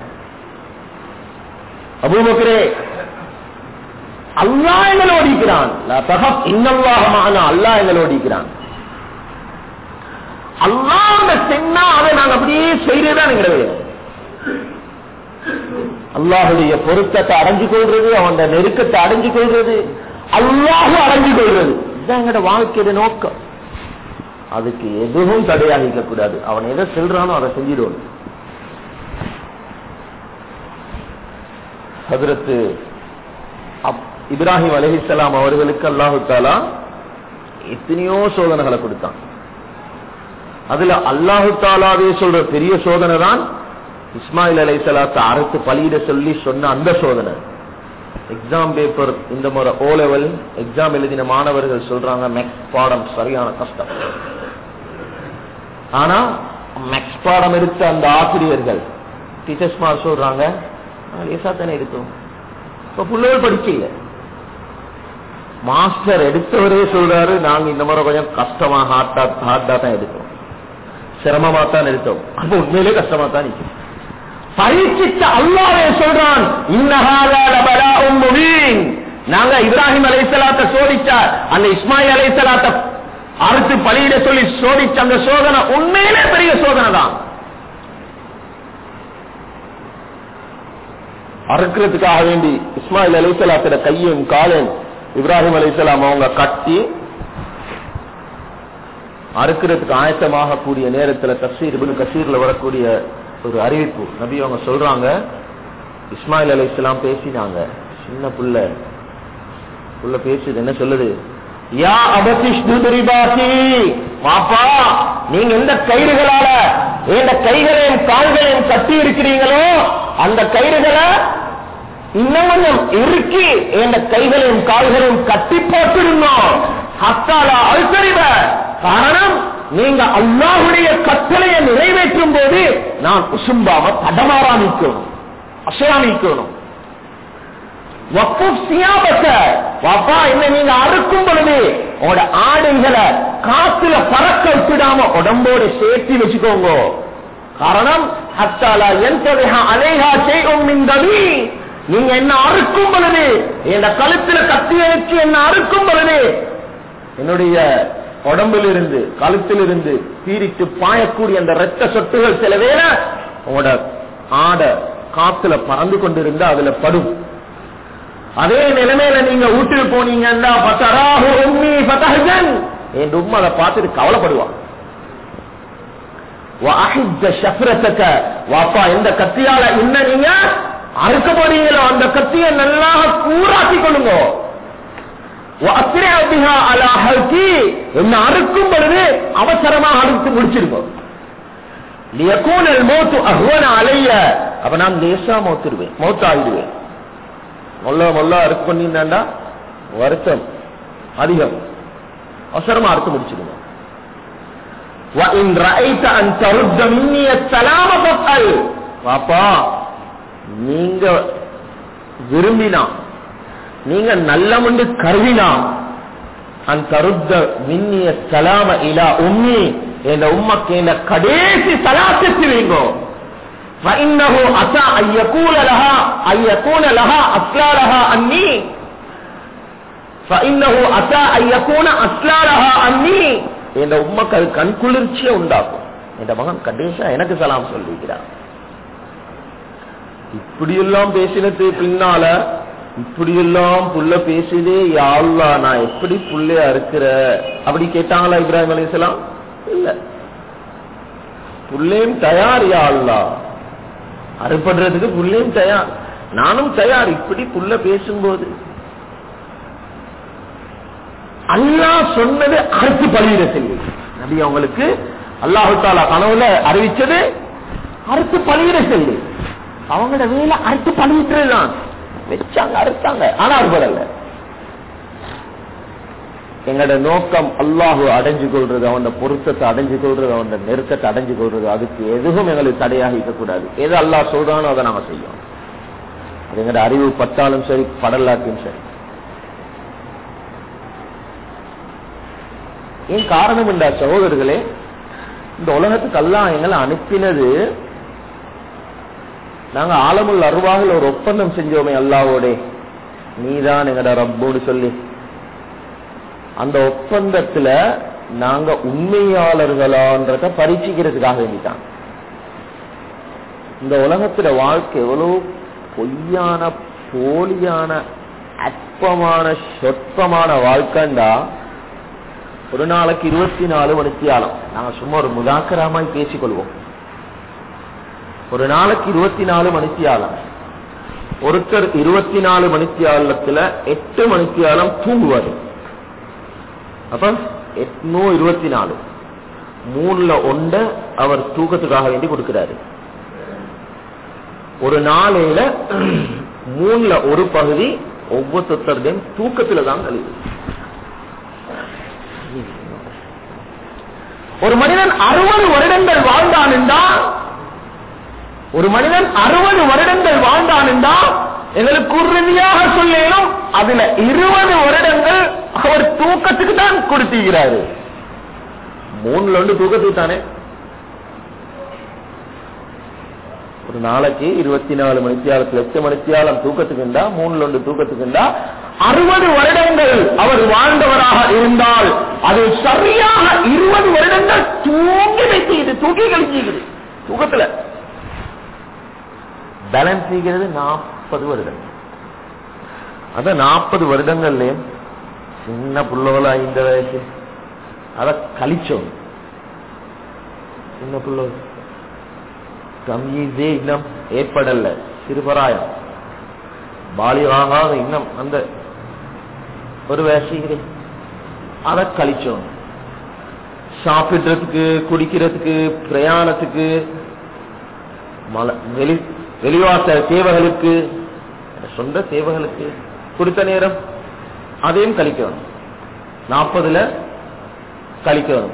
அபூபக்கரே, அல்லாஹ் எங்களோடு இருக்கிறான், லா தஹப் இன்னல்லாஹ மஅனா, அல்லாஹ் எங்களோடு இருக்கிறான். அல்லாஹ் சொன்னா அதை நாங்க அப்படியே செய்யறதுதான் எங்களுடைய அல்லாஹுடைய பொருத்தத்தை அடைஞ்சு கொள்றது, அவன் நெருக்கத்தை அடைஞ்சு கொள்றது, அல்லாஹ் அடைஞ்சு கொள்றது, இதுதான் எங்களோட வாழ்க்கையோட நோக்கம். அதுக்கு எதுவும் தடையாகிக்க கூடாது. அவன் எதை சொல்றானோ அதை செஞ்சிடுவான். ஹஜ்ரத் இப்ராஹிம் அலைஹிஸ்ஸலாம் அவர்களுக்கு அல்லாஹு தஆலா எத்தனையோ சோதனைகளை கொடுத்தான். அதுல அல்லாஹு தஆலாவே சொல்ற பெரிய சோதனை தான் இஸ்மாயில் அலைஹிஸ்ஸலாத்தை அறுத்து பலியிட சொல்லி சொன்ன அந்த சோதனை. எக்ஸாம் பேப்பர் இந்த முறை ஓ லெவல் எக்ஸாம் எழுதின மாணவர்கள் சொல்றாங்க மேக்ஸ் பாடம் சரியான கஷ்டம். ஆனா மேக்ஸ் பாடம் எடுத்த அந்த ஆசிரியர்கள் டீச்சர்ஸ் மார் சொல்றாங்க லேசா தானே இருக்கும். இப்ப புள்ளவர் படிக்கல, மாஸ்டர் எடுத்தவரே சொல்றாரு நாங்க இந்த முறை கொஞ்சம் கஷ்டமா ஹார்டா ஹார்டா தான் எடுத்தோம், சிரமமா தான் எடுத்தோம். அப்ப உண்மையிலே கஷ்டமா தான் நிற்கும். பரீட்சித்த அல்லாஹ்வே சொல்றான், இன்னஹாலா லபலாஉம் முபீன். நாங்க இப்ராஹிம் அலைஹிஸ்ஸலாத்தை சோதிச்சா, அந்த இஸ்மாயில் அலைஹிஸ்ஸலாத்தை அறுத்து பலியிட சொல்லி சோதிச்ச அந்த சோதனை உண்மையிலே பெரிய சோதனை தான். அறுக்கிறதுக்காக வேண்டி இஸ்மாயில் அலைஹிஸ்ஸலாத்தோட கையும் காலையும் இப்ராஹிம் அலைஹிஸ்ஸலாம் அவங்க கட்டி அறுக்கிறதுக்கு ஆயத்தமாக கூடிய நேரத்தில் தஃசீர் இப்னு கஸீர்ல வரக்கூடிய ஒரு அறிவிப்பு, நபி அவங்க சொல்றாங்க, இஸ்மாயில் அலைஹிஸ்ஸலாம் பேசினாங்க. சின்ன புள்ள புள்ள பேசுது, என்ன சொல்லுது? யா அபதிஷ்துரிபாசி, பாப்பா நீங்க எந்த கயிறுகளால எந்த கைகளையும் கால்களையும் கட்டி இருக்கிறீங்களோ அந்த கயிறுகளை இன்னும் கொஞ்சம் இறுக்கி எந்த கைகளையும் கால்களையும் கட்டி போட்டிருந்தோம். ஹத்தாலா அல்சரிப, காரணம் நீங்க அல்லாஹ்வுடைய கட்டளையை நிறைவேற்றும் போது நான் உசும்பாம தடமாறா நிற்கணும், அசையா நிற்கணும். பாப்பா என்ன நீங்க அறுக்கும் பொழுது உங்களோட ஆடைகளை காத்துல பறக்க விட்டுடாம உடம்போடு சேர்த்து வச்சுக்கோங்க. காரணம் ஹத்தாலா யன்தஹா அலைஹா ஷைஉம் மின் தமி, நீங்க என்ன அறுக்கும் பொழுது என் கழுத்துல கத்திய வச்சு என்ன அறுக்கும் பொழுது என்னுடைய உடம்பிலிருந்து கழுத்திலிருந்து பீரிட்டு பாயக்கூடிய அந்த ரத்த சொட்டுகள் சில வேற உங்களோட ஆடை காத்துல பறந்து கொண்டிருந்தா அதுல படும். அதே நிலைமையில நீங்க வீட்டுக்கு போனீங்கன்னா என் உம்மா அதை பார்த்துட்டு கவலைப்படுவான். வாப்பா எந்த கத்தியால என்ன நீங்க அறுக்க போறீங்களோ அந்த கத்தியை நல்லா கூறாக்கி கொள்ளுங்க. என்ன அறுக்கும் பொழுது அவசரமா அறுத்து முடிச்சிருக்கோம். அலைய அப்ப நான் லேசா மௌத்துருவேன், மௌத்தாயிடுவேன். மொல்ல மொல்ல அறுத்து பண்ணிருந்தா வருத்தம் அதிகம், அவசரமா அறுத்து முடிச்சிருக்கோம். பாப்பா நீங்க விரும்பினா நீங்க நல்ல முண்டு கருவினா அந்த மின்னிய சலாம இலா உம்மி, என் உம்மக்கு என்ன கடைசி சலாத்து வைங்கோ. فإنه أتى أن يكون لها أن يكون لها أسلالها أني فإنه أتى أن يكون أسلالها أني, என் உம்மக்கு அது கண் குளிர்ச்சியை உண்டாக்கும். என் மகன் கடைசியா எனக்கு சலாம் சொல்லிக்கிறார். இப்படியெல்லாம் பேசினது பின்னால இப்படியெல்லாம் புள்ள பேசுதே, யா அல்லாஹ் நான் எப்படி புள்ளையா இருக்கிற அப்படி கேட்டாங்களா இப்ராஹிம் அலைஹிஸ்ஸலாம்? இல்ல, புள்ளையும் தயார், யா அல்லாஹ் அறுப்படுறதுக்கு புள்ளையும் தயார், நானும் தயார். இப்படி புள்ள பேசும்போது அல்லாஹ் சொன்னது அறுத்து பலியிட செய்ய நபி அவங்களுக்கு அல்லாஹு தஆலா கனவுல அறிவிச்சது அறுத்து பலியிட செய்ய. அவங்களோட வேலை அறுத்து பலியிட்டுதான் வச்சாங்க, அறுத்தாங்க, ஆனா அறுபடல. எங்களோட நோக்கம் அல்லாஹு அடைஞ்சு கொள்றது, அவனோட பொருத்தத்தை அடைஞ்சு கொள்றது, அவனோட நெருக்கத்தை அடைஞ்சு கொள்றது. அதுக்கு எதுவும் எங்களுக்கு தடையாக இருக்கக்கூடாது. எது அல்லாஹ் சொல்றானோ அதை நாம செய்யும். அது எங்களோட அறிவு பத்தாலும் சரி படலாத்தையும் சரி. ஏன் காரணம் என்றா சகோதரர்களே, இந்த உலகத்துக்கு அல்லாஹ் எங்களை அனுப்பினது நாங்க ஆலமுல் அர்வாஹ்ல ஒரு ஒப்பந்தம் செஞ்சோமே அல்லாஹ்வோட, நீதான் எங்கட ரப்புன்னு சொல்லி. அந்த ஒப்பந்தத்துல நாங்க உண்மையாளர்களான்றத பரீட்சிக்கிறதுக்காக வேண்டிட்டான். இந்த உலகத்துல வாழ்க்கை எவ்வளவு பொய்யான போலியான அற்பமான சொற்பமான வாழ்க்கைண்டா, ஒரு நாளைக்கு இருபத்தி நாலு மணித்தியாலம் நாங்க சும்மா ஒரு முதாக்கரமாய் பேசிக்கொள்வோம். ஒரு நாளைக்கு இருபத்தி நாலு மணித்தியாலம், ஒருத்தர் இருபத்தி நாலு மணித்தியாலத்துல எட்டு மணித்தியாலம் தூங்குவாரு. அப்ப எட்நூ இருபத்தி நாலு மூணுல ஒண்ட அவர் தூக்கத்துக்காக வேண்டி கொடுக்கிறாரு. ஒரு நாளையில மூணுல ஒரு பகுதி ஒவ்வொருத்தருடையும் தூக்கத்துல தான் கழிவு. ஒரு மனிதன் அறுபது வருடங்கள் வாழ்ந்தான் என்றா ஒரு மனிதன் அறுபது வருடங்கள் வாழ்ந்தான் என்றா எங்களுக்கு உறுதியாக சொல்லும் அதுல இருபது வருடங்கள் அவர் தூக்கத்துக்கு தான் கொடுத்திருக்கிறாரு. மூணுல ஒன்று தூக்கத்துக்கு தானே. ஒரு நாளைக்கு இருபத்தி நாலு மணித்தியாலத்துல எட்டு மணித்தியாலம் தூக்கத்துக்குண்டா, மூணுல ஒன்று தூக்கத்துக்குண்டா, அறுபது வருடங்கள் அவர் வாழ்ந்தவராக இருந்தால் அது சரியாக இருபது வருடங்கள் தூங்கி வைக்கிறது, தூக்கி கழிச்சுகிறது. தூக்கத்துல பேலன்ஸ் செய்கிறது நாற்பது வருடங்கள். அத நாற்பது வருடங்கள்லயும் சின்ன புள்ளவளா இந்த வயசு அத கழிச்சோம். சின்ன புள்ள தமீஸே இன்னும் ஏற்படல, சிறுபராயம் பாலி வாங்காத இன்னும் அந்த ஒரு வயசு அத கழிச்சோம். சாப்பிடுறதுக்கு, குடிக்கிறதுக்கு, பிரயாணத்துக்கு, வெளி வெளிவாச தேவைகளுக்கு, சொந்த தேவைகளுக்கு கொடுத்த நேரம் அதையும் கழிக்கணும். நாற்பதுல கழிக்கணும்.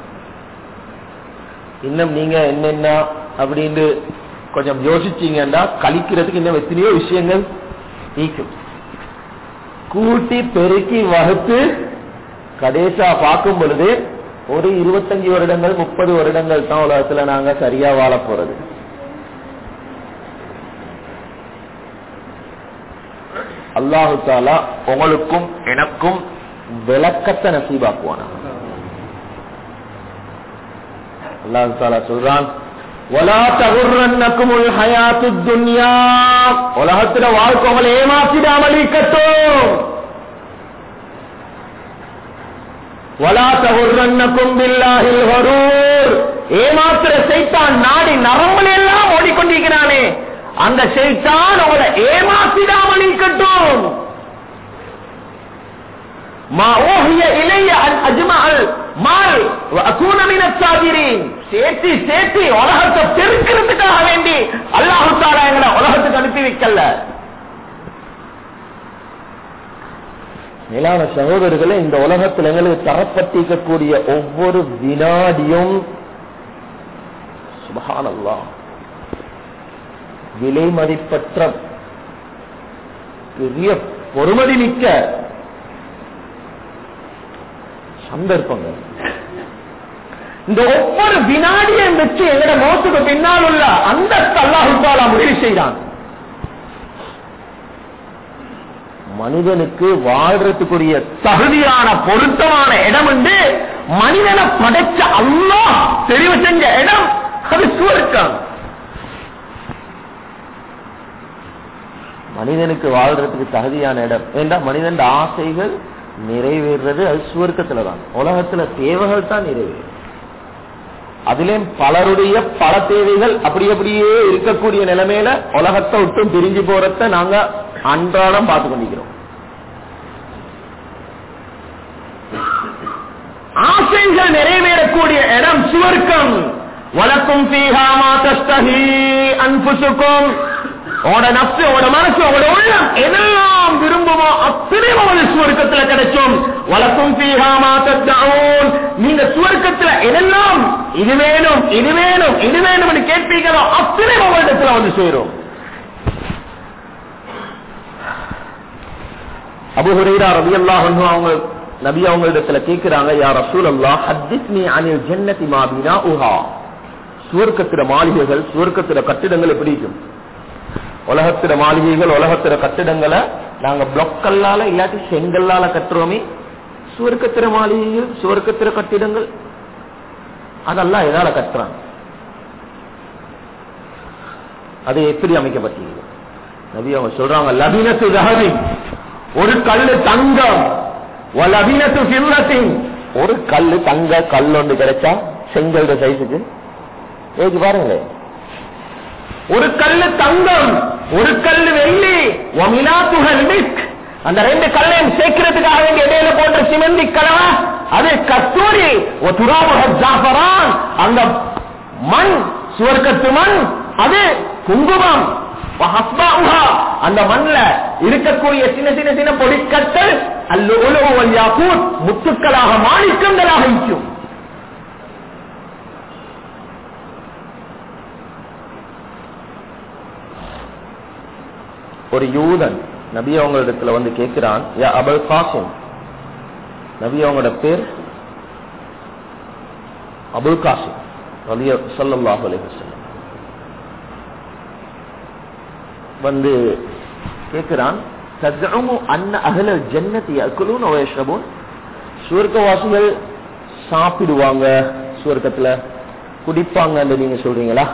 இன்னும் நீங்க என்னென்ன அப்படின்னு கொஞ்சம் யோசிச்சீங்கன்னா கழிக்கிறதுக்கு இன்னும் எத்தனையோ விஷயங்கள் நீக்கும். கூட்டி பெருக்கி வகுத்து கடைசா பார்க்கும் பொழுது ஒரு இருபத்தஞ்சு வருடங்கள் முப்பது வருடங்கள் தான் உலகத்துல நாங்க சரியா வாழ போறது. அல்லாஹு தாலா உங்களுக்கும் எனக்கும் விளக்கத்தை நசீபாக்குவானா. அல்லாஹு தாலா சொல்றான், உலகத்துல வாழ்க்கை ஏமாற்றிடாமல் இருக்கட்டும். ஏமாத்திர சைத்தான் நாடி நரம்புல எல்லாம் ஓடிக்கொண்டிருக்கிறானே, அந்த சைத்தான் உங்களை ஏமாற்றிடாமல் இருக்கட்டும். சேர்த்தி சேர்த்தி உலகத்தை பெருக்கிறதுக்காக வேண்டி அல்லாஹ் தஆலா எங்களை உலகத்துக்கு அனுப்பி வைக்கல. மேலான சகோதரர்களே, இந்த உலகத்தில் எங்களுக்கு தரப்பட்டிருக்கக்கூடிய ஒவ்வொரு வினாடியும் சுப்ஹானல்லாஹ் விலை மதிப்பற்ற பெரிய பொறுமதி மிக்க சந்தர்ப்பங்கள். இந்த ஒவ்வொரு வினாடியும் வச்சு எங்கட மௌத்துக்கு பின்னால் உள்ள அந்த அல்லாஹ் தஆலா முடிவு செய்தான். மனிதனுக்கு வாழ்றதுக்குரிய தகுதியான பொருத்தமான இடம் வந்து மனிதனை படைச்ச அல்லாஹ் தெரிவு செஞ்ச இடம் அது சுவர்க்கம். மனிதனுக்கு வாழ்றதுக்கு தகுதியான இடம் ஏண்டா மனிதன் ஆசைகள் நிறைவேறது அது சுவர்க்கத்துலதான். உலகத்துல தேவைகள் தான் நிறைவேறும். அதிலேயும் பலருடைய பல தேவைகள் அப்படி அப்படியே இருக்கக்கூடிய நிலைமையில உலகத்தை விட்டும் பிரிஞ்சு போறத நாங்க அன்றாடம் பார்த்து கொண்டிருக்கிறோம். ஆசைகள் நிறைவேறக்கூடிய இடம் சுவர்க்கம். வலக்கும் ஃபீஹா மா தஸ்தஹி அன்ஃபுசுக்கும், உங்களோட நப்சு, உங்களோட மனசு, உங்களோட உள்ளம் எதெல்லாம் விரும்புமோ அத்தனை உங்களுக்கு சுவர்க்கத்துல கிடைக்கும். வலக்கும் ஃபீஹா மா தத்அஊன், நீங்க சுவர்க்கத்துல எதெல்லாம் இது வேணும் இது வேணும் இது வேணும் என்று கேட்பீங்களோ அத்தனை உங்களிடத்துல வந்து சேரும். அபூ ஹுரைரா ரலியல்லாஹு அன்ஹு அவங்க நபி அவங்களிடத்துல கேட்கிறாங்க, யா ரசூலல்லாஹ் ஹத்திஸ்னி அனில் ஜன்னதி மா பினாஉஹா, சுவர்க்கத்தில மாளிகைகள், சுவர்க்கத்தில கட்டிடங்கள் எப்படி இருக்கும்? உலகத்தில மாளிகைகள், உலகத்தில கட்டிடங்களை நாங்க பிளாக்கல்லால இல்லாட்டி செங்கல்லால கட்டுறோமே, சுவர்க்கத்தில மாளிகைகள், சுவர்க்கத்தில கட்டிடங்கள் அதெல்லாம் எதால கட்டுறாங்க? அது எப்படி அமைக்கப்பட்டது? நபி அவங்க சொல்றாங்க, லபினத்து தஹபி, ஒரு கல்லு தங்கம், வலபினத்து ஃபில்லத்தின், ஒரு கல்லு தங்க கல் ஒன்று கிடைச்சா செங்கல் சைஸுக்கு ஏஜ் பாருங்களே, ஒரு கல்லு தங்கம், ஒரு கல்லு வெள்ளி, வமினாத்துஹல் மிஸ்க், அந்த ரெண்டு கல்லையும் சேர்க்கிறதுக்காக வேண்டிய இடையில போன்ற சிமெந்தி கலவை அது கஸ்தூரி, துராபுஹத் ஜாஃபரான், அந்த மண் சுவர்க்கத்து மண் அது குங்குமம், அந்த மண்ல இருக்கக்கூடிய சின்ன சின்ன சின்ன பொடிக்கட்டல் அல்லுலு வல் யாகூத், முத்துக்களாக மாணிக்கங்களாக இருக்கும். ஒரு யூதன் நபி அவங்களிடத்துல வந்து கேட்கிறான், யா அபுல் காசிம், நபி அவங்களோட பேர் அபுல் காசிம் ஸல்லல்லாஹு அலைஹி வஸல்லம், வந்து கேட்கிறான், தஸ்உமு அன்ன அஹ்லல் ஜன்னதி யஅகுலூன வ யஷ்ரபூன், சுவர்க்கவாசிகள் சாப்பிடுவாங்க, சுவர்க்கத்துல குடிப்பாங்கன்னு நீங்க சொல்றீங்களா?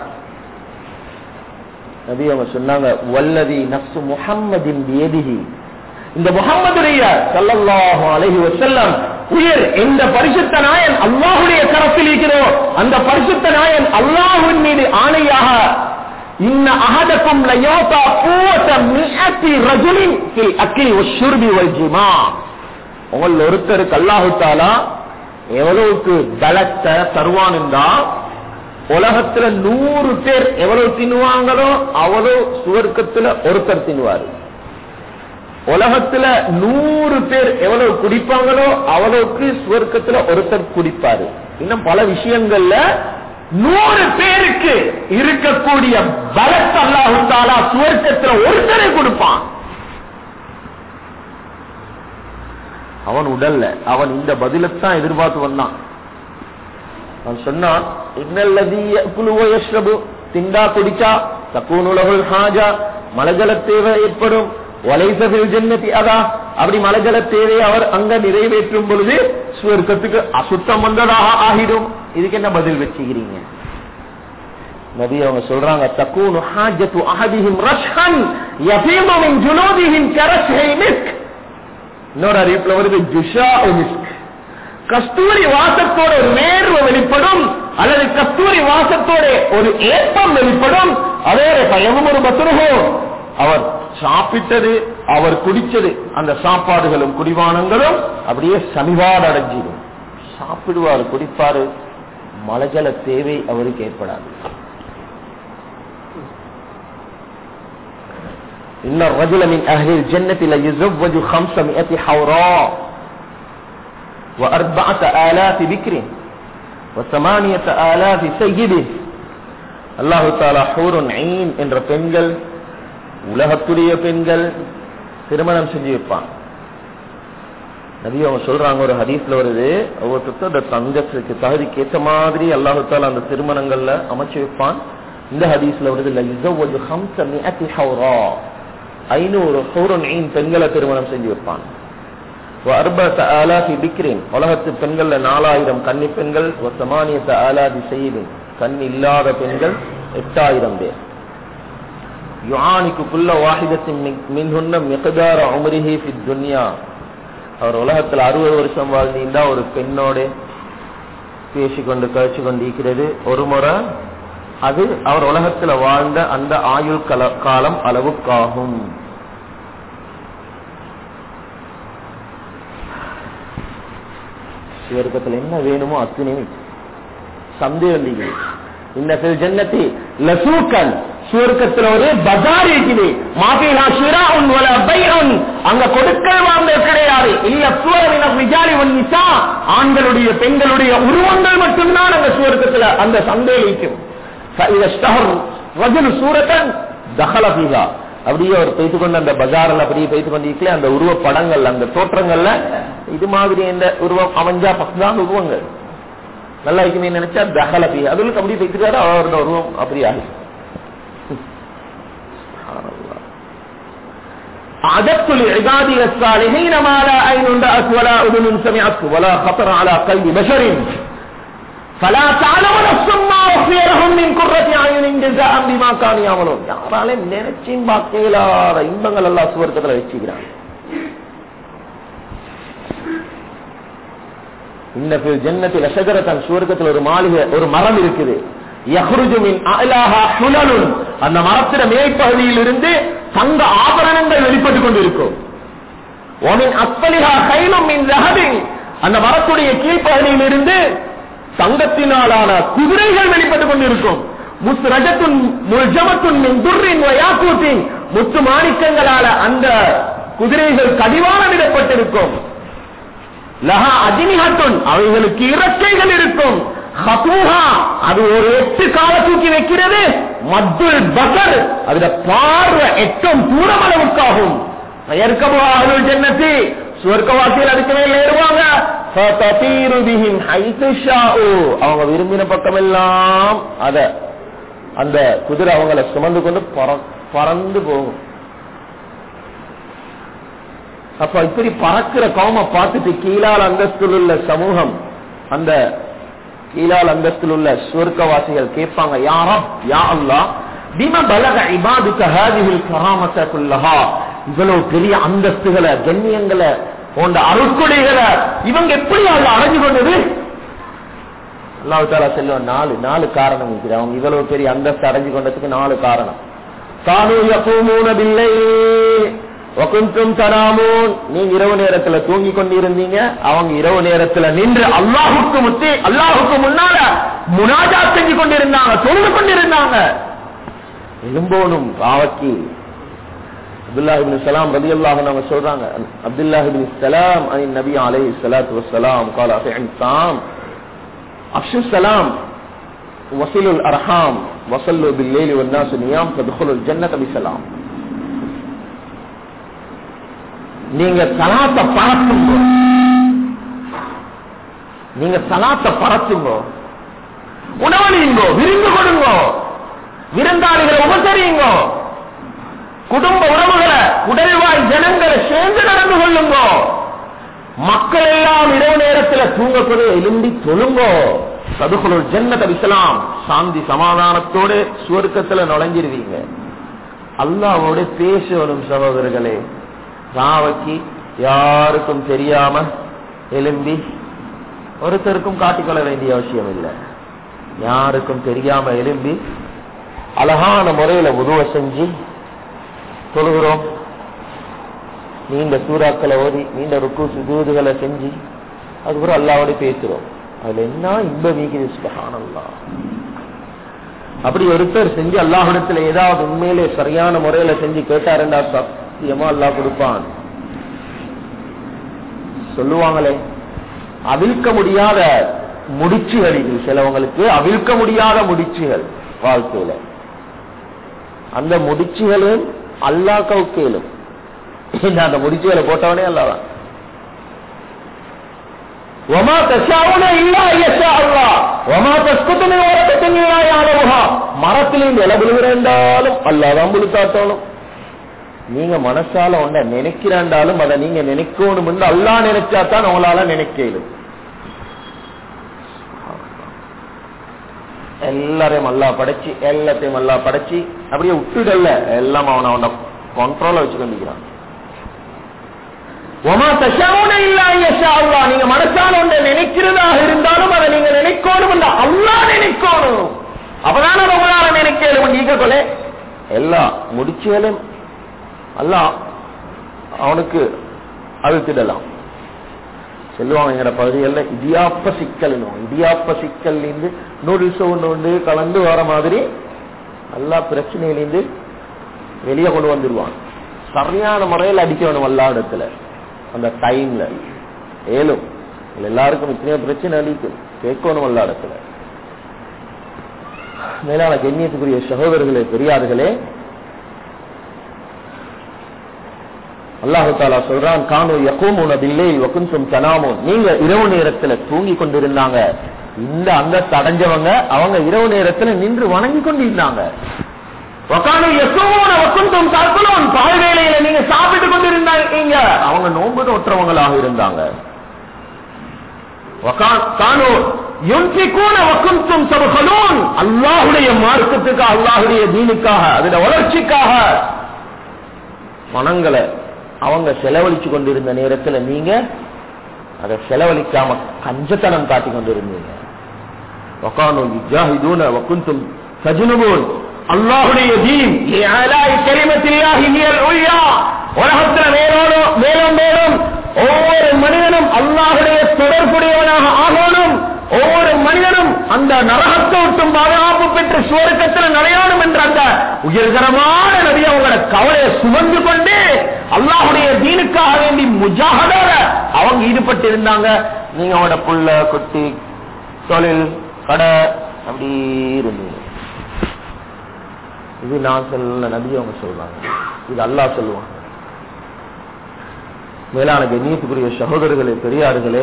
நபி அவங்க சொன்னாங்க, வல்லதி நஃப்சு முஹம்மதின் பியதிஹி, இந்த முஹம்மதுடைய ஸல்லல்லாஹு அலைஹி வஸல்லம் உயிர் இந்த பரிசுத்த நாயன் அல்லாஹ்வுடைய கரத்தில் இருக்கிறோம். அந்த பரிசுத்த நாயன் அல்லாஹ்வின் மீது ஆணையாக, இன்ன அஹதக்கும் லயௌதா குவத மிஅத்தி ரஜுலின் ஃபில் அக்லி வஷ்ஷுர்பி வல் ஜிமா, உங்கள் ஒருத்தருக்கு அல்லாஹ் தஆலா எவ்வளவுக்கு பலத்தை தருவான்டா, உலகத்துல நூறு பேர் எவ்வளவு தின்னுவாங்களோ அவ்வளவு சுவர்க்கத்துல ஒருத்தர் தின்னுவாரு. உலகத்துல நூறு பேர் எவ்வளவு குடிப்பாங்களோ அவ்வளவுக்கு சுவர்க்கத்துல ஒருத்தர் குடிப்பாரு. இன்னும் பல விஷயங்கள்ல நூறு பேருக்கு இருக்கக்கூடிய பலத்தை அல்லாஹ் தஆலா சுவர்க்கத்துல ஒருத்தரை கொடுப்பான். அவன் உடல்ல அவன் இந்த பதிலத்தான் எதிர்பார்த்து வந்தான். அவன் சொன்னான், இன்னல்லதி யஅகுலு வ யஷ்ரபு, திண்டா குடிச்சா தகூனு லஹுல் ஹாஜா, மலஜல தேவை ஏற்படும், வலைஸ ஃபில் ஜன்னதி அதா, அப்படி மலஜல தேவையை அவர் அங்க நிறைவேற்றும் பொழுது சுவர்க்கத்துக்கு அசுத்தம் வந்ததாக ஆகிடும். இதுக்கு என்ன பதில் வச்சுக்கிறீங்க? நபி அவங்க சொல்றாங்க, தகூனு ஹாஜத்து அஹதிஹிம் ரஷ்ஹன் யஃபீமு மின் ஜுனூதிஹிம் கரஷ்ஹி மிஸ்க், இன்னொரு அறிவிப்புல வருது ஜுஷாஉ மிஸ்க், கஸ்தூரி வாசத்தோட ஒரு வேர்வை வெளிப்படும், அல்லது கஸ்தூரி வாசத்தோட ஒரு ஏப்பம் வெளிப்படும். அதே பயமும் ஒரு பத்துருகோ, அவர் சாப்பிட்டது அவர் குடிச்சது அந்த சாப்பாடுகளும் குடிவானங்களும் அப்படியே சமிவாடு அடைஞ்சிடும். சாப்பிடுவாரு, குடிப்பாரு, மலஜல தேவை அவருக்கு ஏற்படாது. இன்ன ரஜுல மின் அஹ்லில் ஜன்னதி லயுஸவ்வஜு خمسمائة حوراء وأربعة آلاف بكر وثمانية آلاف سيد. அல்லாஹ் தஆலா ஹூருன் ஈன் என்ற பெண்கள், உலகத்துடைய பெண்கள் திருமணம் செஞ்சு வைப்பான். நபி அவங்க சொல்றாங்க, ஒரு ஹதீஸ்ல வருது, ஒவ்வொருத்தர் தங்கத்துக்கு தகுதிக்கு ஏற்ற மாதிரி அல்லாஹ் தஆலா அந்த திருமணங்கள்ல அமைச்சு வைப்பான். இந்த ஹதீஸ்ல வருது, லயுஸவ்வஜு خمسمائة حوراء, ஐநூறு ஹூருன் ஈன் பெண்களை திருமணம் செஞ்சு வைப்பான். وأربعة آلاف بكر, உலகத்து பெண்கள்ல நாலாயிரம் கன்னி பெண்கள், وثمانية آلاف سيد, கண் இல்லாத பெண்கள் எட்டாயிரம் பேர். யுஆனிகு குல்ல வாஹிதத்தின் மின்ஹுன்ன மிக்தார உம்ரிஹி ஃபித் துன்யா, அவர் உலகத்தில் அறுபது வருஷம் வாழ்ந்தீண்டா ஒரு பெண்ணோட பேசிக்கொண்டு கழிச்சு கொண்டு இருக்கிறது ஒரு முறை, அது அவர் உலகத்தில் வாழ்ந்த அந்த ஆயுள் காலம் அளவுக்காகும். சுவர்க்கத்தில் என்ன வேணுமோ அத்தனையும் சந்தேகம். இந்த ஜன்னதி லசூக்கன், சுவர்க்கத்தில் ஒரு பஜார் இருக்குது, மாஃபிஹா ஷிராஉன் வலா பைஉன், அங்க கொடுக்கல் வாங்கல் கிடையாது. இல்ல சுவரின ரிஜாலி வன் நிசா, ஆண்களுடைய பெண்களுடைய உருவங்கள் மட்டும்தான் அங்க சுவர்க்கத்தில் அந்த சந்தேகிக்கும். فإذا اشتهر رجل سورة دخل فيها, அப்படியே அவர் பேசி கொண்டு அந்த பஜாரில் அப்படியே பேசி கொண்டிருக்கல அந்த உருவ படங்கள் அந்த தோற்றங்கள்ல இது மாதிரி இந்த உருவம் அமைஞ்சா பசுதான் உருவங்கள் நல்லா இருக்குமே நினைச்சா தகல பி அதுக்கு அப்படியே பேசுறாரு, அவரோட உருவம் அப்படி ஆகி. أعددت لعبادي الصالحين ما لا عين رأت ولا أذن سمعت ولا خطر على قلب بشر فلا تعلم نفس ما أخفي لهم من قرة أعين جزاء بما كانوا يعملون. யாரால நினைச்சின் பாக்கையிலாத இன்பங்கள் எல்லாம் சுவர்க்கத்துல வச்சுக்கிறாங்க. இன்ன ஃபில் ஜன்னதி லஷஜரத்தன், சுவர்க்கத்துல ஒரு மாளிகை ஒரு மரம் இருக்குது. யஹ்ருஜு மின் அலாஹா ஹுலலுன், அந்த மரத்தின் மேற்பகுதியில் இருந்து தங்க ஆபரணங்கள் வெளிப்பட்டுக் கொண்டிருக்கும். வமின் அஸ்ஃபலிஹா கைலும் மின் ஸஹபின், அந்த மரத்துடைய கீழ்ப்பகுதியில் இருந்து தங்கத்தினாலான குதிரைகள் வெளிப்பட்டுக் கொண்டிருக்கும். முஸ்ரஜத்துன் முல்ஜமத்துன் மின் துர்ரின் வ யாக்கூத்தின், முத்து மாணிக்கங்களால அந்த குதிரைகள் கடிவாளம் இடப்பட்டிருக்கும். லஹா அஜ்னிஹத்துன், அவைகளுக்கு இறக்கைகள் இருக்கும். ஹதூஹா, அது ஒரு எட்டு கால தூக்கி வைக்கிறது. மத்துல் பஸர், அதுல பார்வை எட்டும் தூரம் அளவுக்காகும். யர்கபு அஹ்லுல் ஜன்னதி, சுவர்க்கவாசிகள் அதுக்கு மேல ஏறுவாங்க. ஃபததீரு பிஹிம் ஹைது ஷாஉ, அவங்க விரும்பின பக்கம் எல்லாம் அத அந்த குதிரை அவங்களை சுமந்து கொண்டு பறந்து போகும். அப்ப இப்படி பறக்கிற கௌம பார்த்துட்டு கீழால் அந்தஸ்தில் உள்ள சமூகம், அந்த கீழால் அந்தஸ்தில் உள்ள சுவர்க்கவாசிகள் கேட்பாங்க, யாரா யா அல்லாஹ் பிமா பலக இபாதுக ஹாதிஹில் கராமத குல்லஹா, இவ்வளவு பெரிய அந்தஸ்துகளை கண்ணியங்களை போன்ற அருட்கொடைகளை இவங்க எப்படி அல்லாஹ் அடைஞ்சு கொண்டது? அல்லாஹ் தஆலா சொல்லுவான், நாலு நாலு காரணம் இருக்குது. அவங்க இவ்வளவு பெரிய அந்தஸ்து அடைஞ்சு கொண்டதுக்கு நாலு காரணம். கானூ யகூமூன பில்லைல் வகுந்தும் தனாமூன், நீங்க இரவு நேரத்துல தூங்கி கொண்டிருந்தீங்க, அவங்க இரவு நேரத்துல நின்று அல்லாஹுக்கு முத்தி அல்லாஹுக்கு முன்னால முனாஜாத் செஞ்சு கொண்டிருந்தாங்க, தொழுது கொண்டிருந்தாங்க. எலும்போனும் ராவக்கி அப்துல்லாஹ் இப்னு ஸலாம் ரலியல்லாஹு அன்ஹு சொல்றாங்க, அப்துல்லாஹ் இப்னு ஸலாம் அன் நபி அலைஹி ஸலாத்து வஸ்ஸலாம் قال اطعم افشوا السلام وصلوا الارحام وصلوا بالليل والناس نيام تدخلوا الجنه بسلام. நீங்க சலாத்தை பரத்துங்க, நீங்க சலாத்தை பரத்துங்க, உணவளியுங்கோ, விருந்து கொடுங்க, விருந்தாளிகளை உபசரியுங்க, குடும்ப உறவுகளை உடல்வாய் ஜனங்களை சேர்ந்து நடந்து கொள்ளுங்க, மக்கள் எல்லாம் இரவு நேரத்தில் தூங்கக்கூடிய எழும்பி தொழுங்கோ, ததுகுலுல் ஜன்னத பிஸ்ஸலாம், சாந்தி சமாதானத்தோட சுவர்க்கத்துல நுழைஞ்சிருவீங்க. அல்லாஹ்வோட பேசணும் சகோதரர்களே. ராவக்கி யாருக்கும் தெரியாம எழும்பி, ஒருத்தருக்கும் காட்டிக்கொள்ள வேண்டிய அவசியம் இல்லை, யாருக்கும் தெரியாம எழும்பி அழகான முறையில உதவ செஞ்சு தொழுகிறோம். நீண்ட சூறாக்களை ஓதி நீண்ட ருக்கு சுஜூதுகளை செஞ்சு அதுக்கப்புறம் அல்லாஹ்வோட பேசுறோம். அதுல என்ன இன்பம் மீக்குது, சுப்ஹானல்லாஹ். அப்படி ஒருத்தர் செஞ்சு அல்லாஹ்விடத்துல ஏதாவது உண்மையிலே சரியான முறையில செஞ்சு கேட்டாருண்டா சத்தியமா அல்லாஹ் கொடுப்பான். சொல்லுவாங்களே, அவிழ்க்க முடியாத முடிச்சுகள், இது சிலவங்களுக்கு அவிழ்க்க முடியாத முடிச்சுகள் வாழ்க்கையில, அந்த முடிச்சுகளும் அல்லாஹ் கவுக்கேலும். அந்த முடிச்சுகளை போட்டவனே அல்லாஹ். وما تشاءون الا ان يشاء الله وما تسقط من ورقة الا يعلمها, மரத்திலிருந்து இலை விழுகிறாலும் அல்லாஹ் தான் விழுத்தாட்டாலும். நீங்க மனசால ஒன்ன நினைக்கிறாண்டாலும் அதை நீங்க நினைக்கணும் என்று அல்லாஹ் நினைச்சாதான் உங்களால நினைக்கலும். எல்லாரையும் அல்லாஹ் படைச்சு எல்லாத்தையும் அல்லாஹ் படைச்சு அப்படியே விட்டுடல, எல்லாம் அவனை அவன கண்ட்ரோல வச்சு கொண்டிருக்கிறான். நீங்க மனசால ஒன்றை நினைக்கிறதாக இருந்தாலும் அதை நீங்க நினைக்கணும் என்று அல்லாஹ் நினைக்கணும், அப்பதான் உங்களால நினைக்கலும். நீங்க கொலை எல்லா முடிச்சுகளும் அல்லாஹ் அவனுக்கு அழுத்திடலாம். சொல்லுவாங்க எங்கட பகுதிகளில் இடியாப்ப சிக்கல், இடியாப்ப சிக்கல் இருந்து நூடுல்ஸ் ஒன்று ஒன்று கலந்து வர மாதிரி எல்லா பிரச்சனையிலிருந்து வெளியே கொண்டு வந்துடுவான். சரியான முறையில் அடிக்கணும் எல்லா இடத்துல அந்த டைம்ல ஏழும் எல்லாருக்கும் இத்தனையோ பிரச்சனை அளிக்கும், கேட்கணும் எல்லா இடத்துல. மேலான கண்ணியத்துக்குரிய சகோதரர்களே பெரியார்களே, அல்லாஹு தஆலா சொல்றான், கானூ யகூமூன பில்லைல் வகுந்தும் தனாமூன், நீங்க இரவு நேரத்துல தூங்கி கொண்டிருந்தாங்க. இந்த அந்த அடைஞ்சவங்க அவங்க இரவு நேரத்துல நின்று வணங்கி கொண்டிருந்தாங்க. வகானூ யஸூமூன வகுந்தும் தஅகுலூன், பகல் வேளையில நீங்க சாப்பிட்டு கொண்டிருந்தாங்க, அவங்க நோன்பு நோற்றவங்களாக இருந்தாங்க. வகானூ யுன்ஃபிகூன வகுந்தும் தபகலூன், அல்லாஹ்வுடைய மார்க்கத்துக்காக அல்லாஹ்வுடைய தீனுக்காக அதோட வளர்ச்சிக்காக பணங்களை அவங்க செலவழிச்சு கொண்டிருந்த நேரத்துல நீங்க அதை செலவழிக்காம கஞ்சத்தனம் காட்டி கொண்டிருந்தீங்க. வகானூ யுஜாஹிதூன வகுந்தும் தஜ்னுபூன், அல்லாஹ்வுடைய தீன் லிஅலாஇ கலிமத்தில்லாஹி ஹியல் உல்யா, உலகத்துல மேலும் மேலும் மேலும் ஒவ்வொரு மனிதனும் அல்லாஹ்வுடைய தொடர்புடையவனாக ஆகணும். ஒவ்வொரு மனிதனும் அந்த நரகத்தை விட்டும் பாதுகாப்பு பெற்று சுவர்க்கத்தில் நுழையணும் என்ற அந்த உயர்தரமான நபி அவங்களோட கவலையை சுமந்து கொண்டு அல்லாஹ்வுடைய தீனுக்காக வேண்டி முஜாஹதால அவங்க ஈடுபட்டு இருந்தாங்க. நீங்க அவங்களோட புள்ள குட்டி தொழில் கடை அப்படி இருந்தீங்க. இது நான் சொல்ல நபி அவங்க சொல்றாங்க, இது அல்லாஹ் சொல்லுவாங்க. மேலான கண்ணியத்துக்குரிய சகோதரர்களே பெரியார்களே,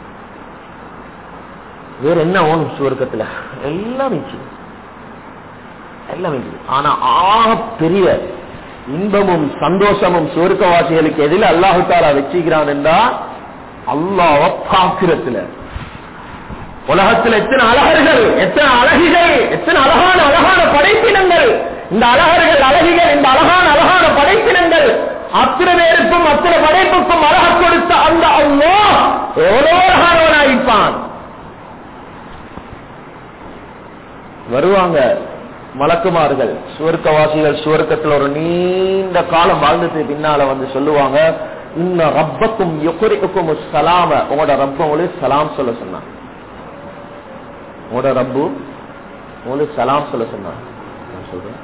வேற என்ன ஓணும் சுவர்க்கத்துல? எல்லாம் எல்லாம். ஆனா ஆக பெரிய இன்பமும் சந்தோஷமும் சுவர்க்கவாசிகளுக்கு எதில் அல்லாஹு தஆலா வச்சுக்கிறான் என்றா அல்லாஹ்வ பார்க்கிறதுல. உலகத்தில் எத்தனை அழகர்கள், எத்தனை அழகிகள், எத்தனை அழகான அழகான படைப்பினங்கள். இந்த அழகர்கள் அழகிகள், இந்த அழகான அழகான படைப்பினங்கள் அத்தனை பேருக்கும் அத்தனை படைப்புக்கும் அழக கொடுத்த அந்த அல்லாஹ் எவ்வளவு அழகானவனாயிருப்பான். வருவாங்க மலக்குமார்கள், சுவர்க்கவாசிகள் சுவர்க்கத்தில் ஒரு நீண்ட காலம் வாழ்ந்ததுக்கு பின்னால வந்து சொல்லுவாங்க, இன்ன ரப்பக்கும் யுக்ரிக்கும் ஸலாம, உங்களோட ரப்ப உங்களுக்கு சலாம் சொல்ல சொன்னான். உங்களோட ரப்பு உங்களுக்கு சலாம் சொல்ல சொன்னான். நான் சொல்றேன்,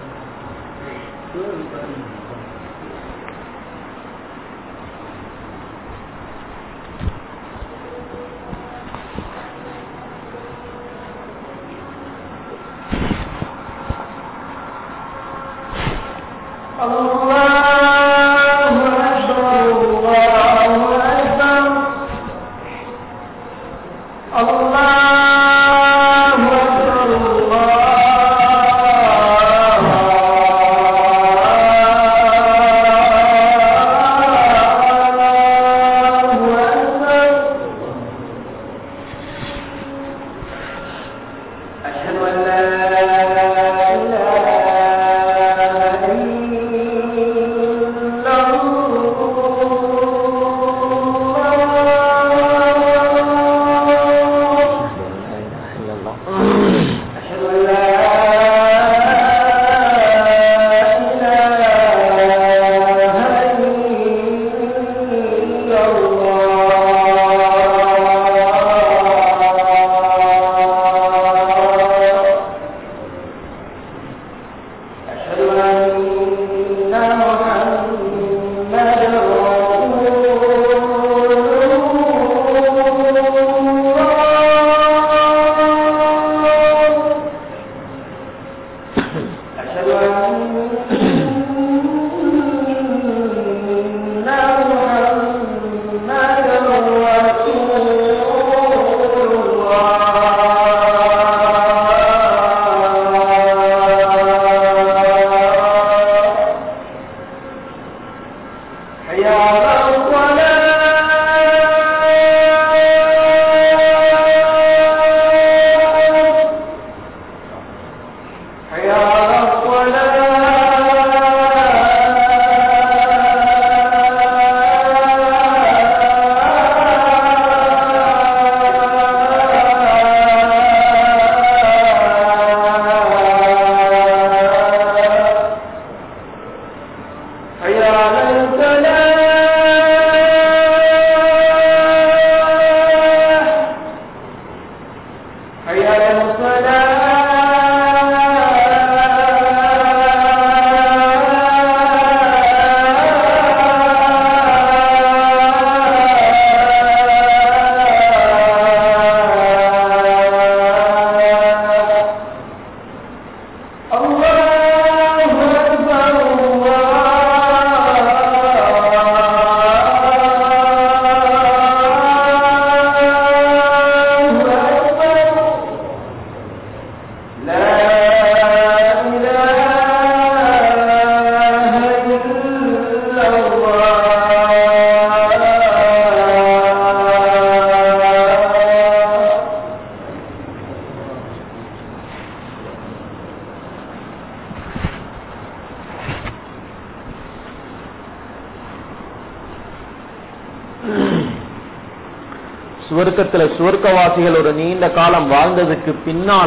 சுவர்க்கத்துல சுவர்க்கவாசிகள் ஒரு நீண்ட காலம் வாழ்ந்ததுக்கு பின்னால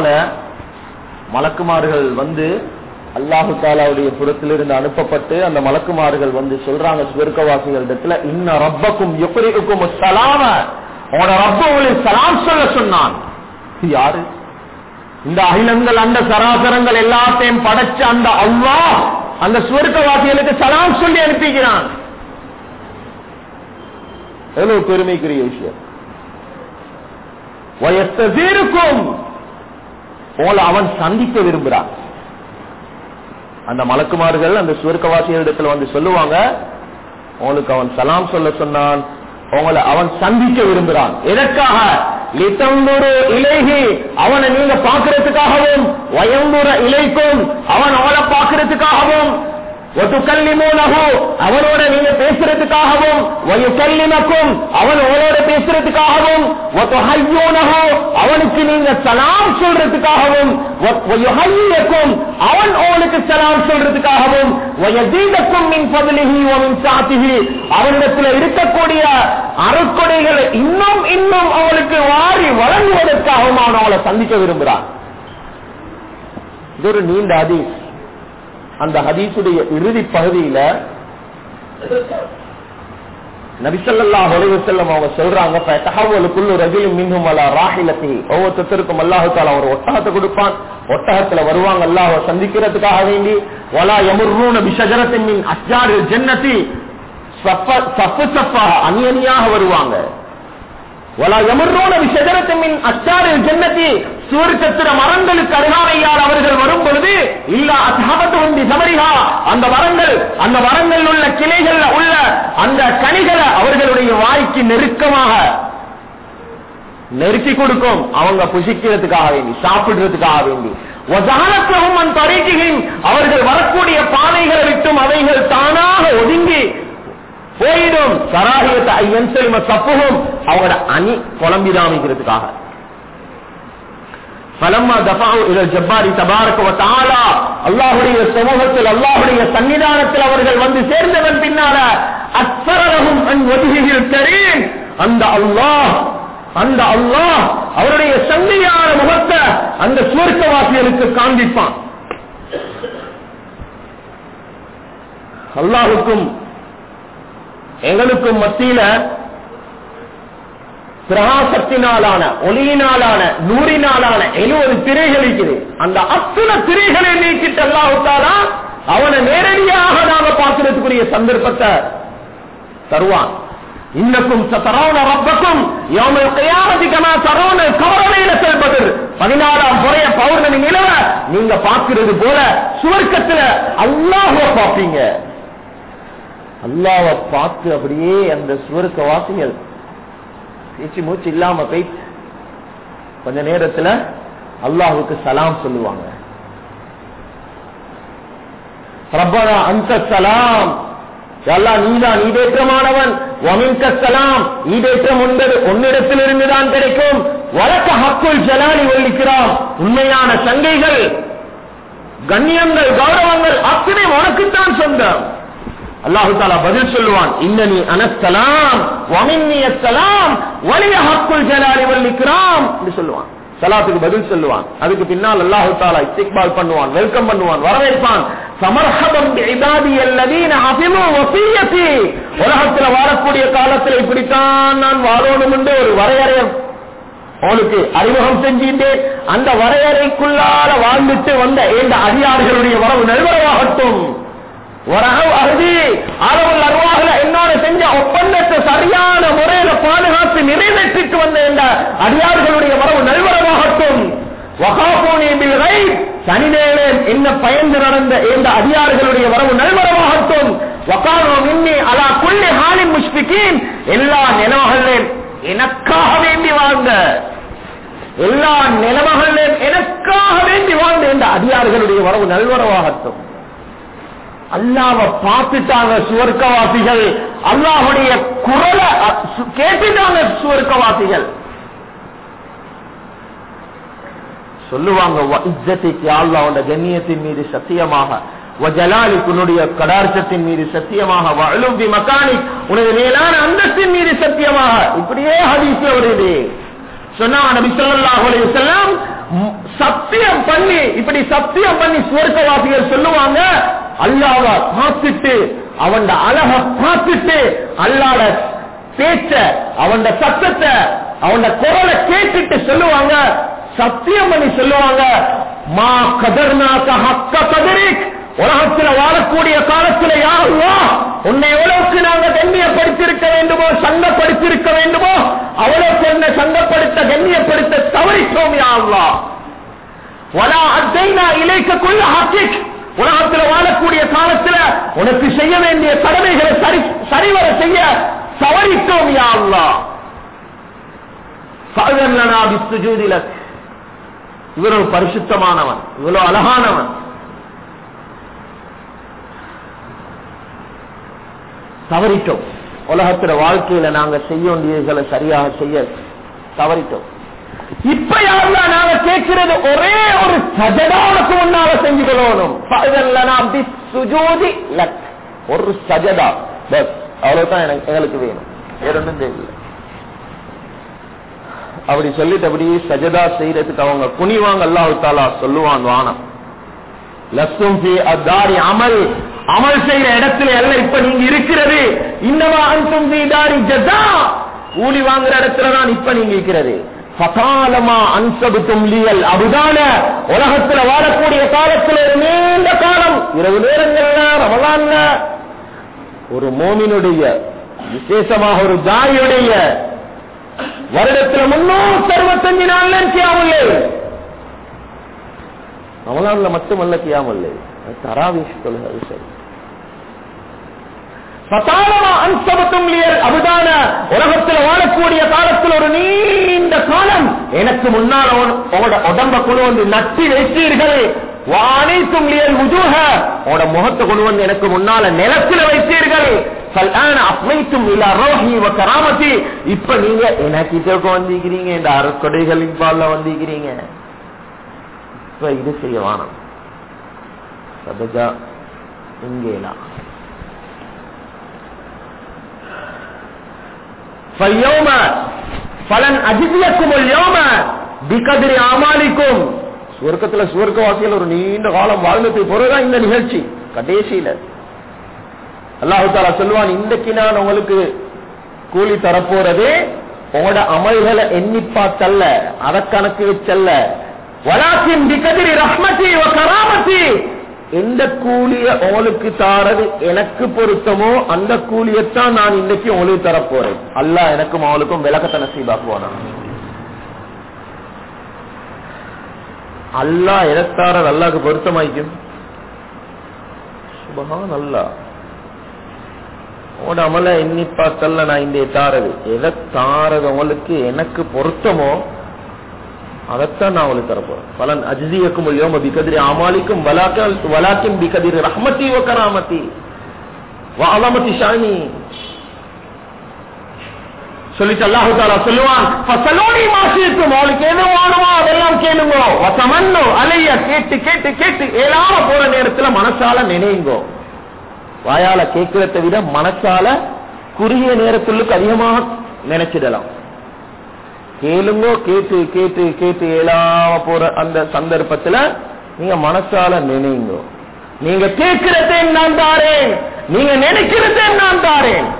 மலக்குமார்கள் வந்து அல்லாஹு தாலாவுடைய புறத்திலிருந்து அனுப்பப்பட்டு அந்த மலக்குமார்கள் வந்து சொல்றாங்க சுவர்க்கவாசிகள் இடத்துல, இன்ன ரப்பக்கும் யுக்ரிக்கும் ஸலாம, உங்களோட ரப்ப உங்களுக்கு சலாம் சொல்ல சொன்னான். யாரு? இந்த அகிலங்கள் அந்த சராசரங்கள் எல்லாத்தையும் படைச்ச அந்த அல்லாஹ் அந்த சுவர்க்கவாசிகளுக்கு சலாம் சொல்லி அனுப்பிக்கிறான். எவ்வளவு பெருமைக்குரிய விஷயம். வயஸ்தீருக்கும், உங்களை அவன் சந்திக்க விரும்புகிறான். அந்த மலக்குமார்கள் அந்த சுவர்க்கவாசிகளிடத்தில் வந்து சொல்லுவாங்க, உங்களுக்கு அவன் சலாம் சொல்ல சொன்னான், உங்களை அவன் சந்திக்க விரும்புகிறான். எதற்காக? லிதந்துரு இலைஹி, அவனை நீங்க பார்க்கிறதுக்காகவும், வயந்துர இலைக்கும், அவன் அவளை பார்க்கிறதுக்காகவும், அவனோட நீங்க பேசுறதுக்காகவும் அவன் உங்களோட பேசுறதுக்காகவும் அவனுக்கு நீங்க சலாம் சொல்றதுக்காகவும் அவன் உங்களுக்கு சலாம் சொல்றதுக்காகவும் அவனிடத்தில் இருக்கக்கூடிய அருட்கொடைகளை இன்னும் இன்னும் அவளுக்கு வாரி வழங்குவதற்காகவும் அவன் அவளை சந்திக்க விரும்புகிறான். இது ஒரு நீண்ட ஹதீஸ். அந்த ஹதீஸுடைய இறுதி பகுதியில நபி ஸல்லல்லாஹு அலைஹி வஸல்லம் அவங்க சொல்றாங்க, ஃபதஹவலு குல்லு ரஜுலின் மின்ஹும் அலா ராஹிலத்திஹி, ஒவ்வொருத்தருக்கும் அல்லாஹ் தஆலா ஒரு ஒட்டகத்தை கொடுப்பான். ஒட்டகத்துல வருவாங்க அல்லாஹ்வை சந்திக்கிறதுக்காக வேண்டி. வலா யமுர்ரூன பிஷஜரத்தின் மின் அஸ்ஜாரில் ஜன்னதி, சஃப் சஃபாக அணி அணியாக வருவாங்க. வலா யமுர்ரூன பிஷஜரத்தின் மின் அஸ்ஜாரில் ஜன்னதி, சுவர்க்கத்தின் மரங்களுக்கு அருகாமையால் அவர்கள் வரும் பொழுது இல்ல அஸ்ஹபத்துஹும் பிஸமரிஹா, அந்த மரங்கள் அந்த மரங்கள் உள்ள கிளைகள் உள்ள அந்த கனிகளை அவர்களுடைய வாய்க்கு நெருக்கமாக நெருக்கி கொடுக்கும். அவங்க புசிக்கிறதுக்காக வேண்டி, சாப்பிடுறதுக்காக வேண்டி. அவர்கள் வரக்கூடிய பாதைகளை விட்டும் அவைகள் தானாக ஒதுங்கி போயிடும். சராகியத்தை ஐயன் செல்ம தப்புகும், அவங்களோட அணி குழம்பிதாமிக்கிறதுக்காக. அல்லாஹுடைய சமூகத்தில் அல்லாஹுடைய சன்னிதானத்தில் அவர்கள் வந்து சேர்ந்தவன் பின்னால அஸ்ஸரஹும் அன் வஜ்ஹில் கரீம், அந்த அல்லாஹ் அந்த அல்லாஹ் அவருடைய சங்கையான முகத்தை அந்த சுவர்க்கவாசிகளுக்கு காண்பிப்பான். அல்லாஹுக்கும் எங்களுக்கும் மத்தியில பிரகாசத்தினாலான ஒளியினாலான நூறினாலான எழுபது திரைகள் இருக்குது. அந்த அத்தனை திரைகளை நீக்கிட்டு அல்லாஹ் தஆலா அவனை நேரடியாக நாம பார்க்கிறதுக்குரிய சந்தர்ப்பத்தை தருவான். இன்னக்கும் சதரௌன ரப்பக்கும் யௌமல் கியாமத்தி கமா தரௌன கமரலைலத்துல் பத்ர், பதினாறாம் முறைய பௌர்ணமி நிலவ நீங்க பார்க்கிறது போல சுவர்க்கத்துல அல்லாஹ்வை பார்ப்பீங்க. அல்லாஹ்வை பார்த்து அப்படியே அந்த சுவர்க்க வாசிகள் பேச்சு மூச்சு இல்லாம போயிட்டு கொஞ்ச நேரத்துல அல்லாஹுக்கு சலாம் சொல்லுவாங்க. ரப்பனா அன்த சலாம், அல்லாஹ் நீதான் ஈடேற்றமானவன், வமின்க சலாம், ஈடேற்றம் உண்டது உன்னிடத்தில் இருந்துதான் கிடைக்கும். வலக்க ஹக்குல் ஜலாலி வல்லிக்கிறாம், உண்மையான சங்கைகள் கண்ணியங்கள் கௌரவங்கள் அத்தனை உனக்குத்தான் சொந்தம். அல்லாஹு தஆலா பதில் சொல்லுவான், இன்னனி அனஸ்ஸலாம் வமின்னி அஸ்ஸலாம் வலிய ஹக்குல் ஜலாலி வல் இக்ராம் என்று சொல்லுவான். ஸலாத்துக்கு பதில் சொல்லுவான். அதுக்கு பின்னால் அல்லாஹு தஆலா இஸ்திக்பால் பண்ணுவான், வெல்கம் பண்ணுவான், வரவேற்பான். சமர்ஹபம் பிஇபாதி அல்லதீன ஹஃபிமு வஸியதி, உலகத்தில் வாழக்கூடிய காலத்தில் இப்படித்தான் நான் வாழணும் என்று ஒரு வரையறை அவனுக்கு அறிமுகம் செஞ்சிட்டு அந்த வரையறைக்குள்ளால வாழ்ந்துட்டு வந்த இந்த அடியார்களுடைய வரவு நல்வரவாகட்டும். என்னோட செஞ்ச ஒப்பந்தத்தை சரியான முறையில பாதுகாத்து நிறைவேற்றிட்டு வந்த இந்த அடியார்களுடைய வரவு நல்வரவாகட்டும். சனிநேரே என்ன பயந்து நடந்த இந்த அடியார்களுடைய வரவு நல்வரவாகட்டும். எல்லா நிலவுகளிலும் எனக்காக வேண்டி வாழ்ந்த எல்லா நிலவுகளிலும் எனக்காக வேண்டி வாழ்ந்த இந்த அடியார்களுடைய வரவு நல்வரவாகட்டும். அல்லாஹ்வை பார்த்துட்டாங்க சுவர்க்கவாசிகள், அல்லாஹ்வுடைய குரலை கேட்டுட்டாங்க சுவர்க்கவாசிகள். சொல்லுவாங்க, அல்லாஹ்வுடைய கண்ணியத்தின் மீது சத்தியமாக, உன்னுடைய கடார்ச்சத்தின் மீது சத்தியமாக, உனது மேலான அந்தஸ்தின் மீது சத்தியமாக. இப்படியே ஹதீஸ்ல வருது. சொன்னா நபி ஸல்லல்லாஹு அலைஹி வஸல்லம் சத்தியம் பண்ணி இப்படி சத்தியம் பண்ணி சுவர்க்கவாசிகள் சொல்லுவாங்க, அல்லாஹ்வை பார்த்துட்டு அவன் அழக பார்த்துட்டு அல்லாஹ்வோட பேச்ச அவன் சத்தத்தை அவன் குரலை கேட்டுட்டு சொல்லுவாங்க, சத்தியம் பண்ணி சொல்லுவாங்க, மா கதர்னாக ஹக்க கதரிக், உலகத்தில் வாழக்கூடிய காலத்தில் யா அல்லாஹ் உன்னை எவ்வளவுக்கு நாங்கள் கண்ணியப்படுத்திருக்க வேண்டுமோ சங்கப்படுத்திருக்க வேண்டுமோ அவ்வளவுக்கு என்னை சங்கப்படுத்த கண்ணியப்படுத்த தவறித்தோம் யா அல்லாஹ். வலா அத்தைனா இலைக்க குல்ல ஹக்கிக், உலகத்தில் வாழக்கூடிய காலத்தில் உனக்கு செய்ய வேண்டிய கடமைகளை சரி சரிவர செய்ய தவறித்தோம் யா அல்லாஹ். ஃபஅதன்னா பிஸ்ஸுஜூதி லக், இவ்வளவு பரிசுத்தமானவன், இவ்வளவு அழகானவன், தவறிட்டோம். உலகத்துல வாழ்க்கையில நாங்க செய்ய வேண்டியதுகளை சரியாக செய்ய தவறிட்டோம். இப்ப யாரெல்லாம் நாங்க கேட்கிறது ஒரே ஒரு சஜதாவுக்கு முன்னால செஞ்சு கொள்ளணும். ஒரு சஜதா பஸ், அவ்வளவுதான் எங்களுக்கு வேணும், வேற ஒன்றும் தெரியல. அப்படி சொல்லிட்டு அப்படி சஜதா செய்யறதுக்கு அவங்க குனிவாங்க. அல்லாஹ் தஆலா சொல்லுவான், வானம் லஸ்தும் ஃபீ அதாரி அமல், அமல் செய்யற இடத்துல அல்ல இப்ப நீங்க இருக்கிறது. இன்னமா அன்தும் ஃபீ தாரி ஜஸா, கூலி வாங்குற இடத்துல தான் இப்ப நீங்க இருக்கிறது. ஃபகாலமா அன்சபுதும் லியல் அபுதான, உலகத்துல வாழக்கூடிய காலத்துல ஒரு நீண்ட காலம், இரவு நேரங்கள்ல ரமலான்ல ஒரு மோமினுடைய விசேஷமாக ஒரு தாயுடைய வருடத்துல முன்னூத்தி அறுபத்தஞ்சு நாள் கியாமுல்லை, ரமலான்ல மட்டுமல்ல கியாமுல்லை, தராவீஹ் தொழுகை சரி. உலகத்தில் வாழக்கூடிய காலத்தில் ஒரு நீண்ட காலம் எனக்கு முன்னால் உடம்ப கொண்டு வந்து நட்டி வைத்தீர்கள். வானைத்தும் முகத்தை கொண்டு வந்து எனக்கு முன்னால நிலத்தில் வைத்தீர்கள். இப்ப நீங்க எனக்கு வந்திருக்கிறீங்க, இந்த அறக்கொடைகளின் பால்ல வந்திருக்கிறீங்க. இப்ப இது செய்ய வேணாம். சபஜா இங்கேனா பலன் அஜிதியக்கும் பிகதிரி அமாலிக்கும். சுவர்க்கத்துல சுவர்க்கவாசிகள் ஒரு நீண்ட காலம் வாழ்ந்தது பொறுதான் இந்த நிகழ்ச்சி. கடைசியில அல்லாஹ் தஆலா சொல்லுவான், இன்றைக்கு நான் உங்களுக்கு கூலி தரப்போறதே உங்களோட அமல்களை எண்ணி பார்த்தல்ல, அதை கணக்கு வச்சல்ல. வலாக்கின் பிகதிரி ரஹ்மதி வ கராமதி, எந்த கூலிய உங்களுக்கு தாரது எனக்கு பொருத்தமோ அந்த கூலியத்தான் நான் இன்னைக்கு உங்களுக்கு தரப்போறேன். அல்லாஹ் எனக்கும் அவளுக்கும் விளக்கத்தை நசீபாக்குவானா. அல்லாஹ் எதத்தாரது அல்லாஹ்க்கு பொருத்தமாய்க்கும். சுபஹான் அல்லாஹ். உங்களோட அமல எண்ணி பார்த்தல்ல நான் இந்த தாரது, எதை தாரது உங்களுக்கு எனக்கு பொருத்தமோ அதைத்தான் நான் உங்களுக்கு தரப்போறேன். பலன் அஜ்ஸியக்கும் யௌம பிகதிரி அமாலிக்கும் வலாக்கின் பிகதிரி ரஹ்மதி வ கராமதி வ அலமதி ஷானி. சொல்லிட்டு அல்லாஹ் தஆலா சொல்லுவான், ஃபஸலூனி மா ஷி'தும், உங்களுக்கு எது வேணுமோ அதெல்லாம் கேளுங்க. வதமன்னு அலைய, கேட்டு கேட்டு கேட்டு ஏலாம போற நேரத்துல மனசால நினைங்கோ. வாயால கேட்கிறதை விட மனசால குறுகிய நேரத்துக்கு அதிகமாக நினைச்சிடலாம். கேளுங்கோ, கேட்டு கேட்டு கேட்டு ஏலாம போற அந்த சந்தர்ப்பத்துல நீங்க மனசால நினைங்கோ. நீங்க கேட்கிறதே நான் தாரேன், நீங்க நினைக்கிறதே நான் தாரேன்.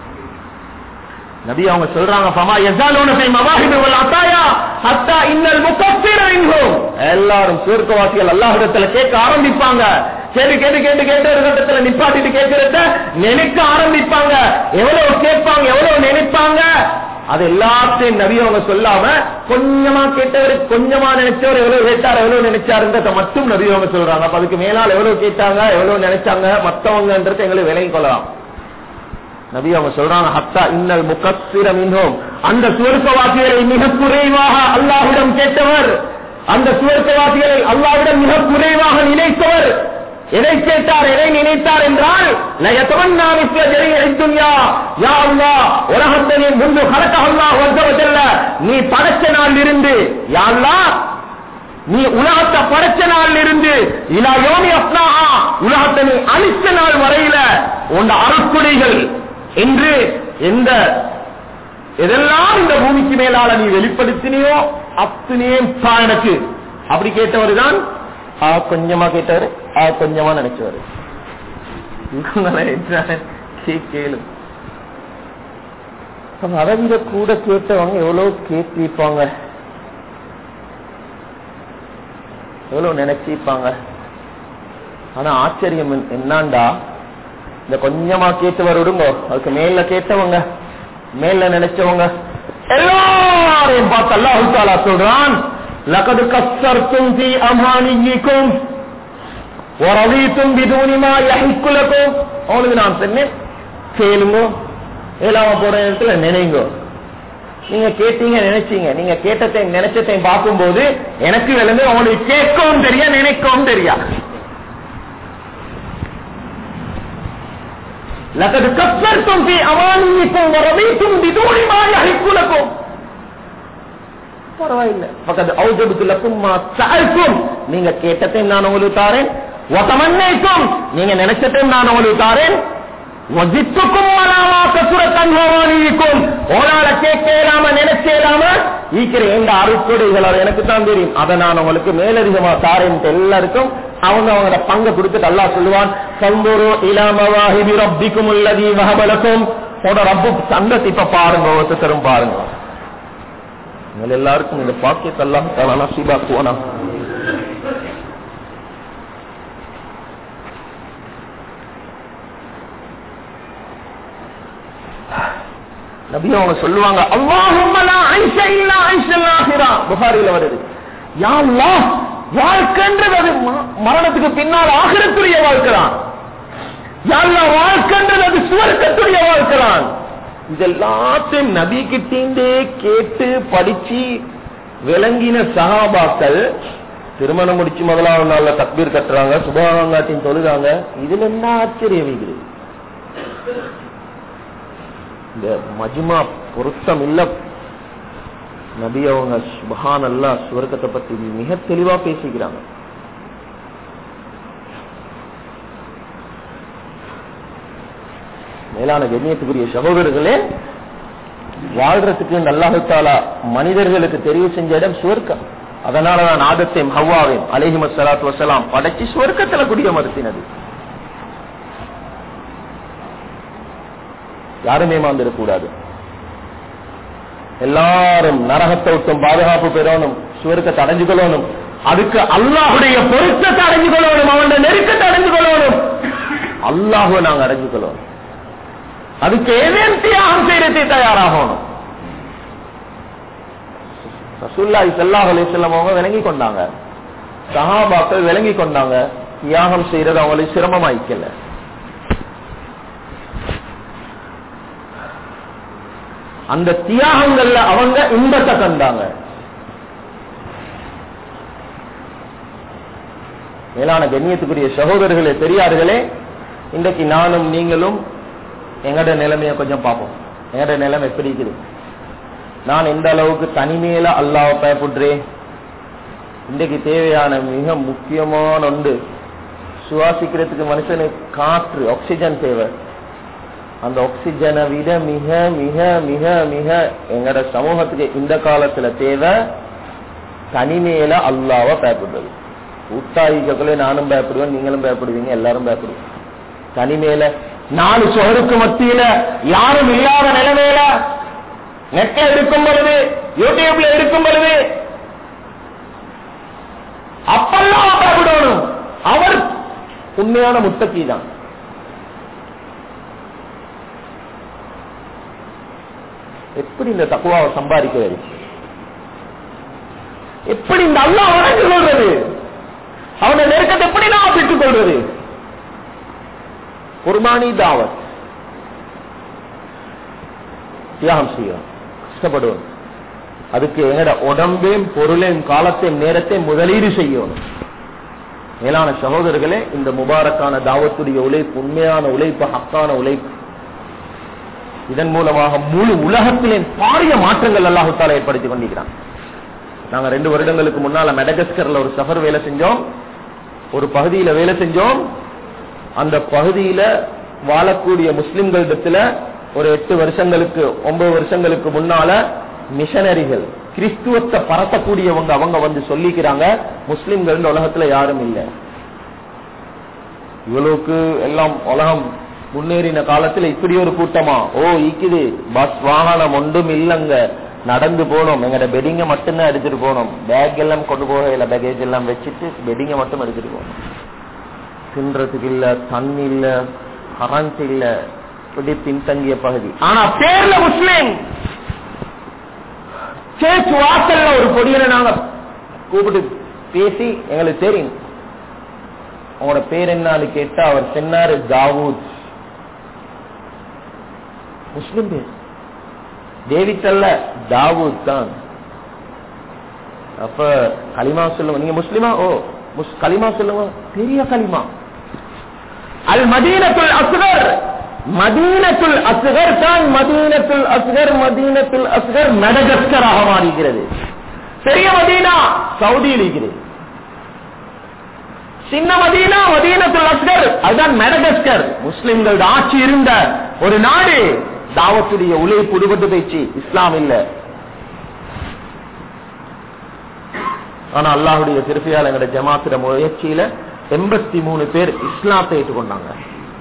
நபி அவங்க சொல்றாங்க, ஃபமா யஸாலூன ஃபீ மவாஹிபி வல் அதாயா ஹத்தா இன்னல் முகஃபிர மின்ஹும். எல்லாரும் சுவர்க்கவாசிகள் அல்லாஹ்விடத்துல கேட்க ஆரம்பிப்பாங்க. கேட்டு கேட்டு கேட்டு கேட்டு ஒரு கட்டத்துல நிப்பாட்டிட்டு கேட்கிறத நினைக்க ஆரம்பிப்பாங்க. எவ்வளவு கேட்பாங்க, எவ்வளவு நினைப்பாங்க, அது எல்லாத்தையும் நபி அவங்க சொல்லாம கொஞ்சமா கேட்டவர் கொஞ்சமா நினைச்சவர் எவ்வளவு கேட்டார் எவ்வளவு நினைச்சாருன்றத மட்டும் நபி அவங்க சொல்றாங்க. அப்ப அதுக்கு மேலால் எவ்வளவு கேட்டாங்க எவ்வளவு நினைச்சாங்க மத்தவங்கன்றது எங்களுக்கு விலகி கொள்ளலாம். நபி அவங்க சொல்றாங்க, ஹத்தா இன்னல் முகஃபிர மின்ஹும், அந்த சுவர்க்கவாசிகளை மிக குறைவாக அல்லாஹ்விடம் கேட்டவர், அந்த சுவர்க்கவாசிகளை அல்லாஹ்விடம் மிக குறைவாக நினைத்தவர் எதை கேட்டார் எதை நினைத்தார் என்றால், உலகத்தை முன்பு நீ படைச்ச நாள் இருந்து யா அல்லாஹ், நீ உலகத்தை படைச்ச நாள் இருந்து இலா யோமி அஸ்னாஹா, உலகத்தை நீ அழித்த நாள் வரையில உன் அருட்கொடைகள் என்று எந்த எதெல்லாம் இந்த பூமிக்கு மேலால நீ வெளிப்படுத்தினியோ அத்தனையும் எனக்கு. அப்படி கேட்டவர் தான் கொஞ்சமா கேட்டவர், கொஞ்சமா நினைச்சவர். கேளு அதை விட கூட கேட்டவங்க எவ்வளவு கேட்டிருப்பாங்க, எவ்வளவு நினைச்சிருப்பாங்க. ஆனா ஆச்சரியம் என்னாண்டா, இந்த கொஞ்சமா கேட்டவர் விடுங்க, அதுக்கு மேல கேட்டவங்க மேல நினைச்சவங்க எல்லாரையும் பார்த்து அல்லாஹ் தஆலா சொல்றான், லகத் கஸ்ஸர்தும் ஃபீ அமானியிக்கும் வரதீதும் பிதுனி மா யஹிக்கு லகும். அவனுக்கு நான் சொன்னேன் கேளுங்க, ஏலாம போற இடத்துல நினைங்க. நீங்க கேட்டீங்க நினைச்சீங்க, நீங்க கேட்டதை நினைச்சதையும் பார்க்கும்போது எனக்கு விளங்கு அவனுக்கு கேட்கவும் தெரியா நினைக்கவும் தெரியா. لقد كفرتم في امانيكم ورضيتم بدون ما يحق لكم. பரவாயில்லை. فقد اوجبت لكم ما سألتم. நீங்க கேட்டதையும் நான் உங்களுக்கு தாரேன். وتمنيتم. நீங்க நினைச்சதையும் நான் உங்களுக்கு தாரேன். وزدتكم على ما كثرت امانيكم. ஓனால கேட்கலாம நினைச்சேலாம ஈக்கிற இந்த அருட்கொடைகள் எனக்கு தான் தெரியும். அதை நான் உங்களுக்கு மேலதிகமா தாரேன். எல்லாருக்கும் அவங்க அவங்களோட பங்கு கொடுத்துட்டு அல்லாஹ் சொல்லுவான், சம்புரு இலா மவாஹிபி ரப்பிக்கும் அல்லதி வஹப லக்கும். உங்களோட ரப்பு சங்கத்தை இப்ப பாருங்க, ஒருத்தரும் பாருங்க. உங்க எல்லாருக்கும் இந்த பாக்கியத்தை அல்லாஹ் தஆலா நசீபாக்குவானா. நபி அவங்க சொல்லுவாங்க, அல்லாஹும்ம லா ஐஷ இல்லா ஐஷல் ஆகிரா. புகாரில வருது, யா அல்லாஹ், வாழ்க்கைன்றது அது மரணத்துக்கு பின்னால் ஆகிரத்துடைய வாழ்க்கைதான். யா அல்லாஹ், வாழ்க்கைன்றது அது சுவர்க்கத்துடைய வாழ்க்கைதான். இதெல்லாத்தையும் நபி கிட்டே கேட்டு படிச்சு விளங்கின சஹாபாக்கள் திருமணம் முடிச்சு முதலாவது நாள்ல தக்பீர் கட்டுறாங்க, சுபஹானல்லாஹ்னு தொழுறாங்க. இதுல என்ன ஆச்சரியம் இருக்குது? இந்த மஜ்மா பொருத்தம் இல்ல. நபி அவங்க சுப்ஹானல்லாஹ் சுவர்க்கத்தை பத்தி மிக தெளிவா பேசிக்கிறாங்க. மேலான கண்ணியத்துக்குரிய சகோதரர்களே, வாழ்றதுக்கு அல்லாஹ் தஆலா மனிதர்களுக்கு தெரிவு செஞ்ச இடம் சுவர்க்கம். அதனாலதான் ஆதத்தையும் ஹவ்வாவையும் அலைஹிமஸ் ஸலாத்து வஸலாம் படைச்சு சுவர்க்கத்துல குடியமர்த்தினது. யாருமே ஏமாந்துடக்கூடாது. எல்லாரும் நரகத்தை விட்டும் பாதுகாப்பு பெறணும், சுவர்க்கத்தை அடைஞ்சு கொள்ளணும். அதுக்கு அல்லாஹுடைய பொருத்தத்தை அடைஞ்சு கொள்ளணும், அவனுடைய நெருக்கத்தை அடைஞ்சு கொள்ளணும். அல்லாஹுவை நாங்க அடைஞ்சு கொள்ளணும். அதுக்கு ஏதேனும் தியாகம் செய்யறதை தயாராகணும். ரசூலுல்லாஹி ஸல்லல்லாஹு அலைஹி வஸல்லம் அவங்க விளங்கி கொண்டாங்க, சஹாபாக்கள் விளங்கி கொண்டாங்க. தியாகம் செய்யறது அவங்களுக்கு சிரமமாயிக்கல. அந்த தியாகங்கள்ல அவங்க இன்பத்தை கண்டாங்க. மேலான கண்ணியத்துக்குரிய சகோதரர்களே, பெரியார்களே, இன்றைக்கு நானும் நீங்களும் எங்கட நிலைமைய கொஞ்சம் பார்ப்போம். எங்கட நிலைமை எப்படி இருக்குது? நான் எந்த அளவுக்கு தனிமையில அல்லாஹ்வை பயப்படுறேன். இன்றைக்கு தேவையான மிக முக்கியமான ஒன்று, சுவாசிக்கிறதுக்கு மனுஷனுக்கு காற்று, ஆக்சிஜன் தேவை. அந்த ஆக்சிஜனை விட மிக மிக மிக மிக எங்கட சமூகத்துக்கு இந்த காலத்துல தேவை தனிமையில அல்லாஹ்வை பயப்படுறது. கூட்டாளிகளே நானும் பயப்படுவேன், நீங்களும் பயப்படுவீங்க, எல்லாரும் பயப்படுவோம். தனிமையில நாலு சுவருக்கு மத்தியில யாரும் இல்லாத நிலைமையில நெட்ல இருக்கும் பொழுது, யூடியூப்ல இருக்கும் பொழுது அப்பெல்லாம் பயப்படணும். அவர் உண்மையான முத்தகி தான். எப்படி இந்த தக்வாவை சம்பாதிக்கிறது? எப்படி இந்த அல்லாஹ் வணங்கி கொள்றது? அவனுடைய நெருக்கத்தை எப்படி நான் பெற்றுக் கொள்வது? குர்பானி தாவத், தியாகம் செய்யும், கஷ்டப்படுவோம். அதுக்கு எங்கட உடம்பையும் பொருளையும் காலத்தையும் நேரத்தையும் முதலீடு செய்யும். மேலான சகோதரர்களே, இந்த முபாரக்கான தாவத்துடைய உழைப்பு உண்மையான உழைப்பு, ஹக்கான உழைப்பு. இதன் மூலமாக முழு உலகத்திலே பாரிய மாற்றங்கள் அல்லாஹ் தஆலா ஏற்படுத்திக் கொண்டிருக்கிறான். நாங்க ரெண்டு வருடங்களுக்கு முன்னால மெடகஸ்கர்ல ஒரு சஃபர் வேலை செஞ்சோம். ஒரு பகுதியில வேலை செஞ்சோம். அந்த பகுதியில வாழக்கூடிய முஸ்லிம்களிடத்துல ஒரு எட்டு வருஷங்களுக்கு ஒன்பது வருஷங்களுக்கு முன்னால மிஷனரிகள், கிறிஸ்துவத்தை பரத்தக்கூடியவங்க, அவங்க வந்து சொல்லிக்கிறாங்க, முஸ்லிம்கள் உலகத்துல யாரும் இல்லை. இவளுக்கு எல்லாம் உலகம் முன்னேறின காலத்துல இப்படி ஒரு கூட்டமா? ஓ இக்குது, பஸ் வாகனம் ஒன்றும் இல்லங்க, நடந்து போனோம். எங்கட பெட்டிங்க மட்டும்தான் எடுத்துட்டு போனோம். பேக் எல்லாம் கொண்டு போக இல்ல, பேகேஜ் எல்லாம் வச்சுட்டு பெட்டிங்க மட்டும் எடுத்துட்டு போனோம். தின்றதுக்கு இல்ல, தண்ணி இல்ல, கரண்ட் இல்ல, இப்படி பின்தங்கிய பகுதி. ஆனா பேர்ல முஸ்லிம். சேர்ச் வாசல்ல ஒரு பொடியனை நாங்க கூப்பிட்டு பேசி, எங்களுக்கு தெரியும் உங்களோட பேர் என்னன்னு கேட்டா அவர் சொன்னாரு தாவூத். முஸ்லிம் பேர், டேவிட் அல்ல, தாவூத் தான். அப்ப கலிமா சொல்லுங்க, நீங்க முஸ்லிமா? ஓ கலிமா சொல்லுங்க. பெரிய கலிமா. அல் மதீனத்துல் அஸ்கர், மதீனத்துல் அஸ்கர் தான் மதீனத்துல் அஸ்கர் மதீனத்துல் அஸ்கர் மடகஸ்கராக மாறுகிறது. பெரிய மதீனா சவுதியில் இருக்கிறது. சின்ன மதீனா மதீனத்துல் அஸ்கர் அதுதான் மடகஸ்கர். முஸ்லிம்கள் ஆட்சி இருந்த ஒரு நாடு. தாவத்துடைய உழைப்பு விடுபட்டு போயிடுச்சு. இஸ்லாம் இல்ல. ஆனா அல்லாஹுடைய திருப்பியால் எங்களுடைய ஜமாத்திர முயற்சியில எண்பத்தி மூணு பேர் இஸ்லாத்தை ஏற்றுக்கொண்டாங்க.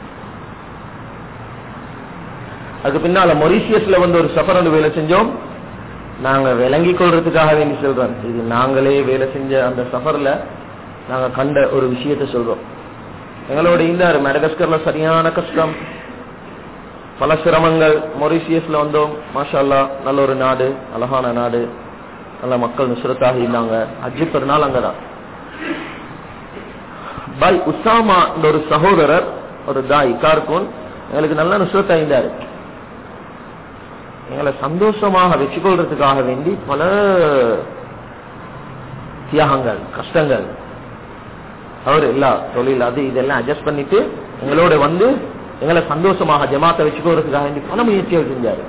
அதுக்கு பின்னால மொரீஷியஸ்ல வந்து ஒரு சஃபர் வந்து வேலை செஞ்சோம். நாங்க விளங்கிக் கொள்றதுக்காக வேண்டி சொல்றோம். இது நாங்களே வேலை செஞ்ச அந்த சஃபர்ல நாங்க கண்ட ஒரு விஷயத்தை சொல்றோம். எங்களோட இந்த மடகஸ்கர்ல சரியான கஷ்டம், பல சிரமங்கள். மொரீஷியஸ்ல வந்தோம். மாஷா அல்லாஹ் நல்ல ஒரு நாடு, அழகான நாடு, நல்ல மக்கள் நுஸ்ரத்தாக இருந்தாங்க. ஹஜ்ஜி பெருநாள் அங்கதான். பாய் உசாமா ஒரு சகோதரர் ஒரு தாய் கார்கூன் எங்களுக்கு நல்ல நுஸ்ரத்தா இருந்தாரு. எங்களை சந்தோஷமாக வச்சுக்கொள்றதுக்காக வேண்டி பல தியாகங்கள், கஷ்டங்கள். அவர் எல்லா தொழில் அது இதெல்லாம் அட்ஜஸ்ட் பண்ணிட்டு எங்களோட வந்து எங்களை சந்தோஷமாக ஜமாத்தை வச்சுக்கொள்றதுக்காக வேண்டி பல முயற்சிகள் செஞ்சாரு.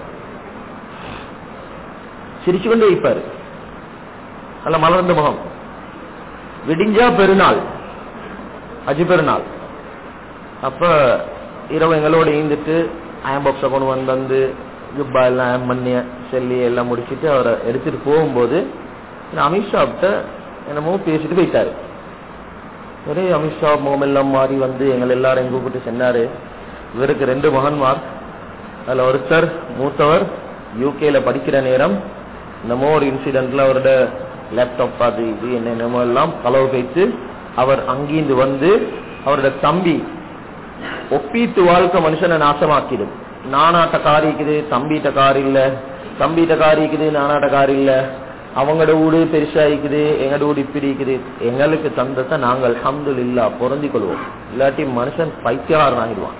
சிரிச்சு கொண்டே இருப்பாரு. நல்ல மலர்ந்த முகம். விடிஞ்சா பெருநாள், அஜி பெருநாள். அப்ப இரவு எங்களோட ஈந்துட்டு அயம் பாக்ஸ கொண்டு வந்து வந்து ஜுப்பா எல்லாம் மண்ணிய செல்லி எல்லாம் முடிச்சுட்டு அவரை எடுத்துட்டு போகும்போது அமித்ஷாப்ட என்னமோ பேசிட்டு போயிட்டாரு. ஒரே அமித்ஷா முகம் எல்லாம் மாறி வந்து எங்களை எல்லாரும் எங்க கூப்பிட்டு சொன்னாரு, இவருக்கு ரெண்டு மகன்மார், அதுல ஒருத்தர் மூத்தவர் யூகேல படிக்கிற நேரம் என்னமோ ஒரு இன்சிடென்ட்ல அவரோட லேப்டாப் அது இது என்னென்னமோ எல்லாம் களவு வைத்து அவர் அங்கிருந்து வந்து அவரோட தம்பி ஒப்பீட்டு வாழ்க்கை மனுஷனை நாசமாக்கிடும். நானாட்ட கார் இருக்குது, தம்பிட்ட கார் இல்ல, தம்பிட்ட கார் இருக்குது, நானாட்ட கார் இல்ல, அவங்களோட வீடு பெருசா இருக்குது, எங்களோட வீடு இப்படி இருக்குது. எங்களுக்கு தந்தத்தை நாங்கள் அல்ஹம்துலில்லாஹ் பொருந்திக் கொள்வோம். இல்லாட்டி மனுஷன் பைத்தியக்காரன் ஆகிடுவான்.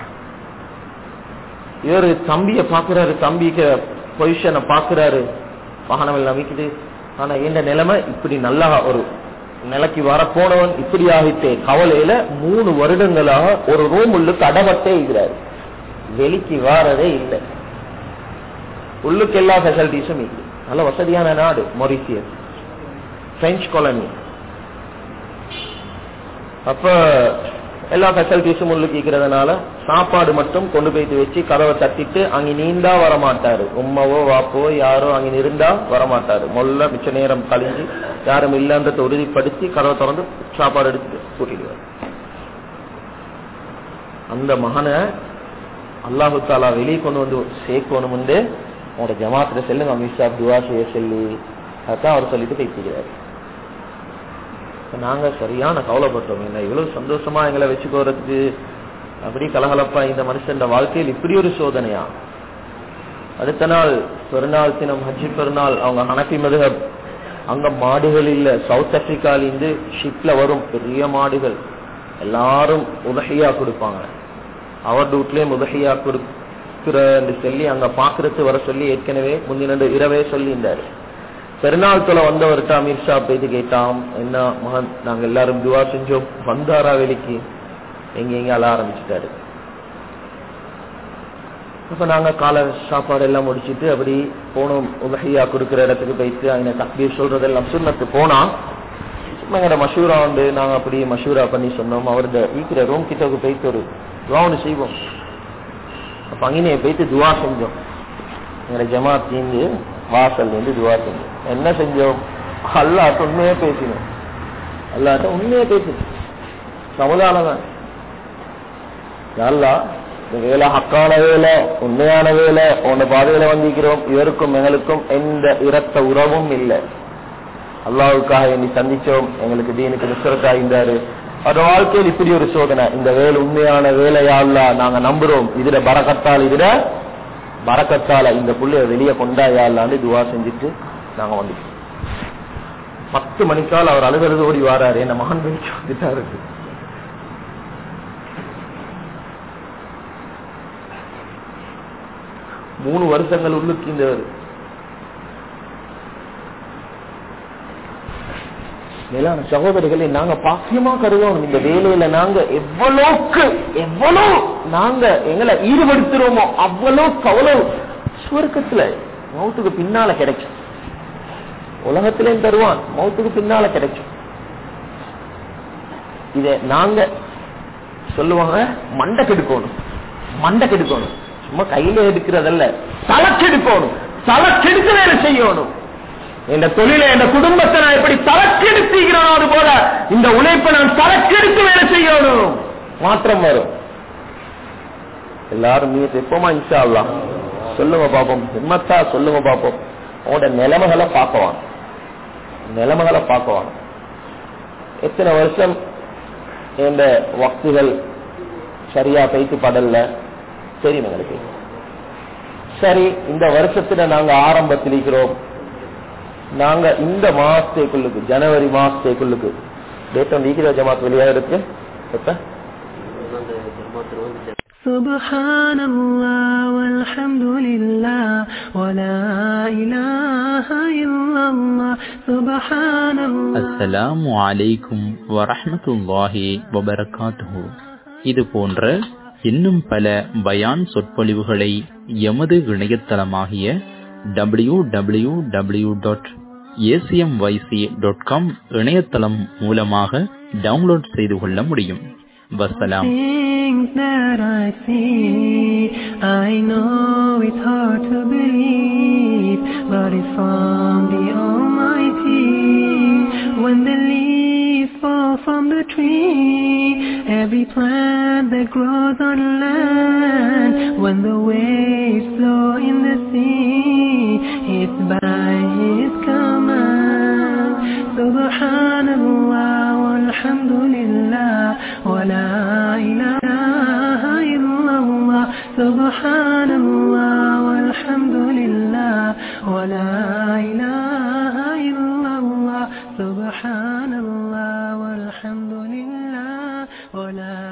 இவரு தம்பிய பாக்குறாரு, தம்பிக்கு பொசிஷனை பாக்குறாரு, வாகனம் எல்லாம் விக்குது. ஆனா இந்த நிலைமை இப்படி நல்லா ஒரு நிலைக்கு வர போனவன் இப்படி ஆகிட்டே கவலையில மூணு வருடங்களாக ஒரு ரூம் உள்ளுக்கு அடவட்டே இருக்கிறாரு. வெளிக்கு வாரதே இல்லை. உள்ளுக்கு எல்லா ஃபெசிலிட்டிஸும் இருக்கு. நல்ல வசதியான நாடு மொரீஷியஸ், பிரெஞ்சு காலனி. அப்ப எல்லா ஃபெசிலிட்டிஸும் உள்ளுக்கு இருக்கிறதுனால சாப்பாடு மட்டும் கொண்டு போயிட்டு வச்சு கதவை தட்டிட்டு அங்க நீந்தா வரமாட்டாரு. உம்மாவோ வாப்போ யாரோ அங்க இருந்தா வரமாட்டாரு. மொல்ல மிச்ச நேரம் கழிஞ்சு யாரும் இல்லன்றதை உறுதிப்படுத்தி கதவை திறந்து சாப்பாடு எடுத்து கூட்டிடுவார். அந்த மகனை அல்லாஹு தாலா வெளியே கொண்டு வந்து சேர்க்கணும். உங்களோட ஜமாத்துல செல்லுங்க அமித்ஷா துவா செய்ய சொல்லி அதான் அவர் சொல்லிட்டு பேசிக்கிறாரு. நாங்க சரியான கவலைப்பட்டோம். என்ன இவ்வளவு சந்தோஷமா எங்களை வச்சுக்கோறதுக்கு அப்படி கலகலப்பா இந்த மனுஷன் வாழ்க்கையில் இப்படி ஒரு சோதனையா. அடுத்த நாள் பெருநாள் தினம் ஹஜ்ஜி பெருநாள். அவங்க ஹனஃபி மதுஹப். அங்க மாடுகள் இல்ல. சவுத் ஆப்பிரிக்கால இருந்து ஷிப்ல வரும் பெரிய மாடுகள். எல்லாரும் உதஹியா கொடுப்பாங்க. அவர் வீட்லயே உதஹியா கொடுக்குறன்னு சொல்லி அங்க பாக்குறது வர சொல்லி ஏற்கனவே முந்தின இரவே சொல்லி இருந்தாரு. பெருநாள் தொலை வந்தவர்கிட்ட அமீர் ஷா போயிட்டு கேட்டாம், என்ன மகன் நாங்க எல்லாரும் துவா செஞ்சோம், வந்தாரா வெளிக்கு? எங்க எங்க அழ ஆரம்பிச்சுட்டாரு. அப்ப நாங்க காலை சாப்பாடு எல்லாம் முடிச்சுட்டு அப்படி போனோம். உதஹியா கொடுக்குற இடத்துக்கு போயிட்டு அங்க தக்பீர் சொல்றதெல்லாம் சுன்னத்து போனா எங்களோட மஷூரா வந்து நாங்க அப்படி மஷூரா பண்ணி சொன்னோம். அவரோட ஈக்கிற ரூம் கிட்ட போயிட்டு ஒரு துவா ஒன்று செய்வோம். அப்ப அங்கே போயிட்டு துவா செஞ்சோம். எங்களோட ஜமாத் தீந்து வாசல் இருந்து துவா செஞ்சோம். என்ன செஞ்சோம்? அல்லாட்ட உண்மையே பேசினோம். அல்லாட்ட உண்மையே பேசினோம். சமுதாயம் அல்லா இந்த வேலை ஹக்கான வேலை, உண்மையான வேலை, உன்ன பாதையில வந்திருக்கிறோம். இவருக்கும் எங்களுக்கும் எந்த இரத்த உறவும் இல்லை. அல்லாவுக்காக என்னை சந்திச்சோம். எங்களுக்கு தீனுக்கு நுஸ்ரத்தா இருந்தாரு. அவரோட வாழ்க்கையில் இப்படி ஒரு சோதனை. இந்த வேலை உண்மையான வேலையா அல்லா நாங்க நம்புறோம். இதுல பரக்கத்தால் இதுல பரக்கத்தால இந்த புள்ளைய வெளியே கொண்டாயான்னு துவா செஞ்சுட்டு நாங்க வந்துட்டோம். பத்து மணிக்கால் அவர் அழுகிறது ஓடி வாராரு. என்ன மகன் வெளிச்சு வந்துட்டாரு. மூணு வருஷங்கள் உள்ளுக்கு இந்த மேலான சகோதரிகளை நாங்க பாக்கியமா கருதணும். இந்த வேலையில நாங்க எவ்வளவுக்கு எவ்வளவு நாங்க எங்களை ஈடுபடுத்துறோமோ அவ்வளவுக்கு அவ்வளவு சுவர்க்கத்துல மௌத்துக்கு பின்னால கிடைக்கும். உலகத்திலேயும் தருவான், மௌத்துக்கு பின்னால கிடைக்கும். இத நாங்க சொல்லுவாங்க மண்டை கெடுக்கணும், மண்டை கெடுக்கணும். சும்மா கையில எடுக்கிறதல்ல, தலைக்கெடுக்கணும், தலைக்கெடுக்க வேலை செய்யணும். இந்த தொழிலை இந்த குடும்பத்தை நான் எப்படி தலைக்கெடுத்தீங்கிறோம் அது போல இந்த உழைப்பை நான் தலைக்கெடுத்து வேலை செய்யணும். மாற்றம் வரும். எல்லாரும் நீ எப்பமா இன்ஷா அல்லாஹ் சொல்லுங்க பாப்போம், ஹிம்மத்தா சொல்லுங்க பாப்போம். உங்களோட நிலைமைகளை பார்க்கவான், நிலைமைகளை பார்க்கவான். எத்தனை வருஷம் இந்த வக்துகள் சரியா பேச்சு படல தெரியும் எங்களுக்கு. சரி, இந்த வருஷத்துல நாங்க ஆரம்பத்தில் இருக்கிறோம். நாங்க இந்த மாசத்துக்குள்ளுக்கு ஜனவரி மாசத்துக்குள்ளுக்கு டேட் வந்து இருக்கிற ஜமாத் வெளியாக இருக்கு. Subhanallah walhamdulillah wala ilaha illallah subhanallah. அஸ்ஸலாமு அலைக்கும் வரஹ்மத்துல்லாஹி வபரகாத்துஹு. இது போன்ற இன்னும் பல பயான் சொற்பொழிவுகளை எமது இணையதளமாகிய W W W dot ACMYC dot com இணையதளம் மூலமாக டவுன்லோட் செய்து கொள்ள முடியும். வஸ்ஸலாம். Things that I see, I know it's hard to believe, but it's from the Almighty. When the leaves fall from the tree, every plant that grows on land, when the waves flow in the sea, it's by His command. Subhanallah walhamdulillah wala ilaha illallah. Subhanallah walhamdulillah wala ilaha illallah. Subhanallah walhamdulillah wala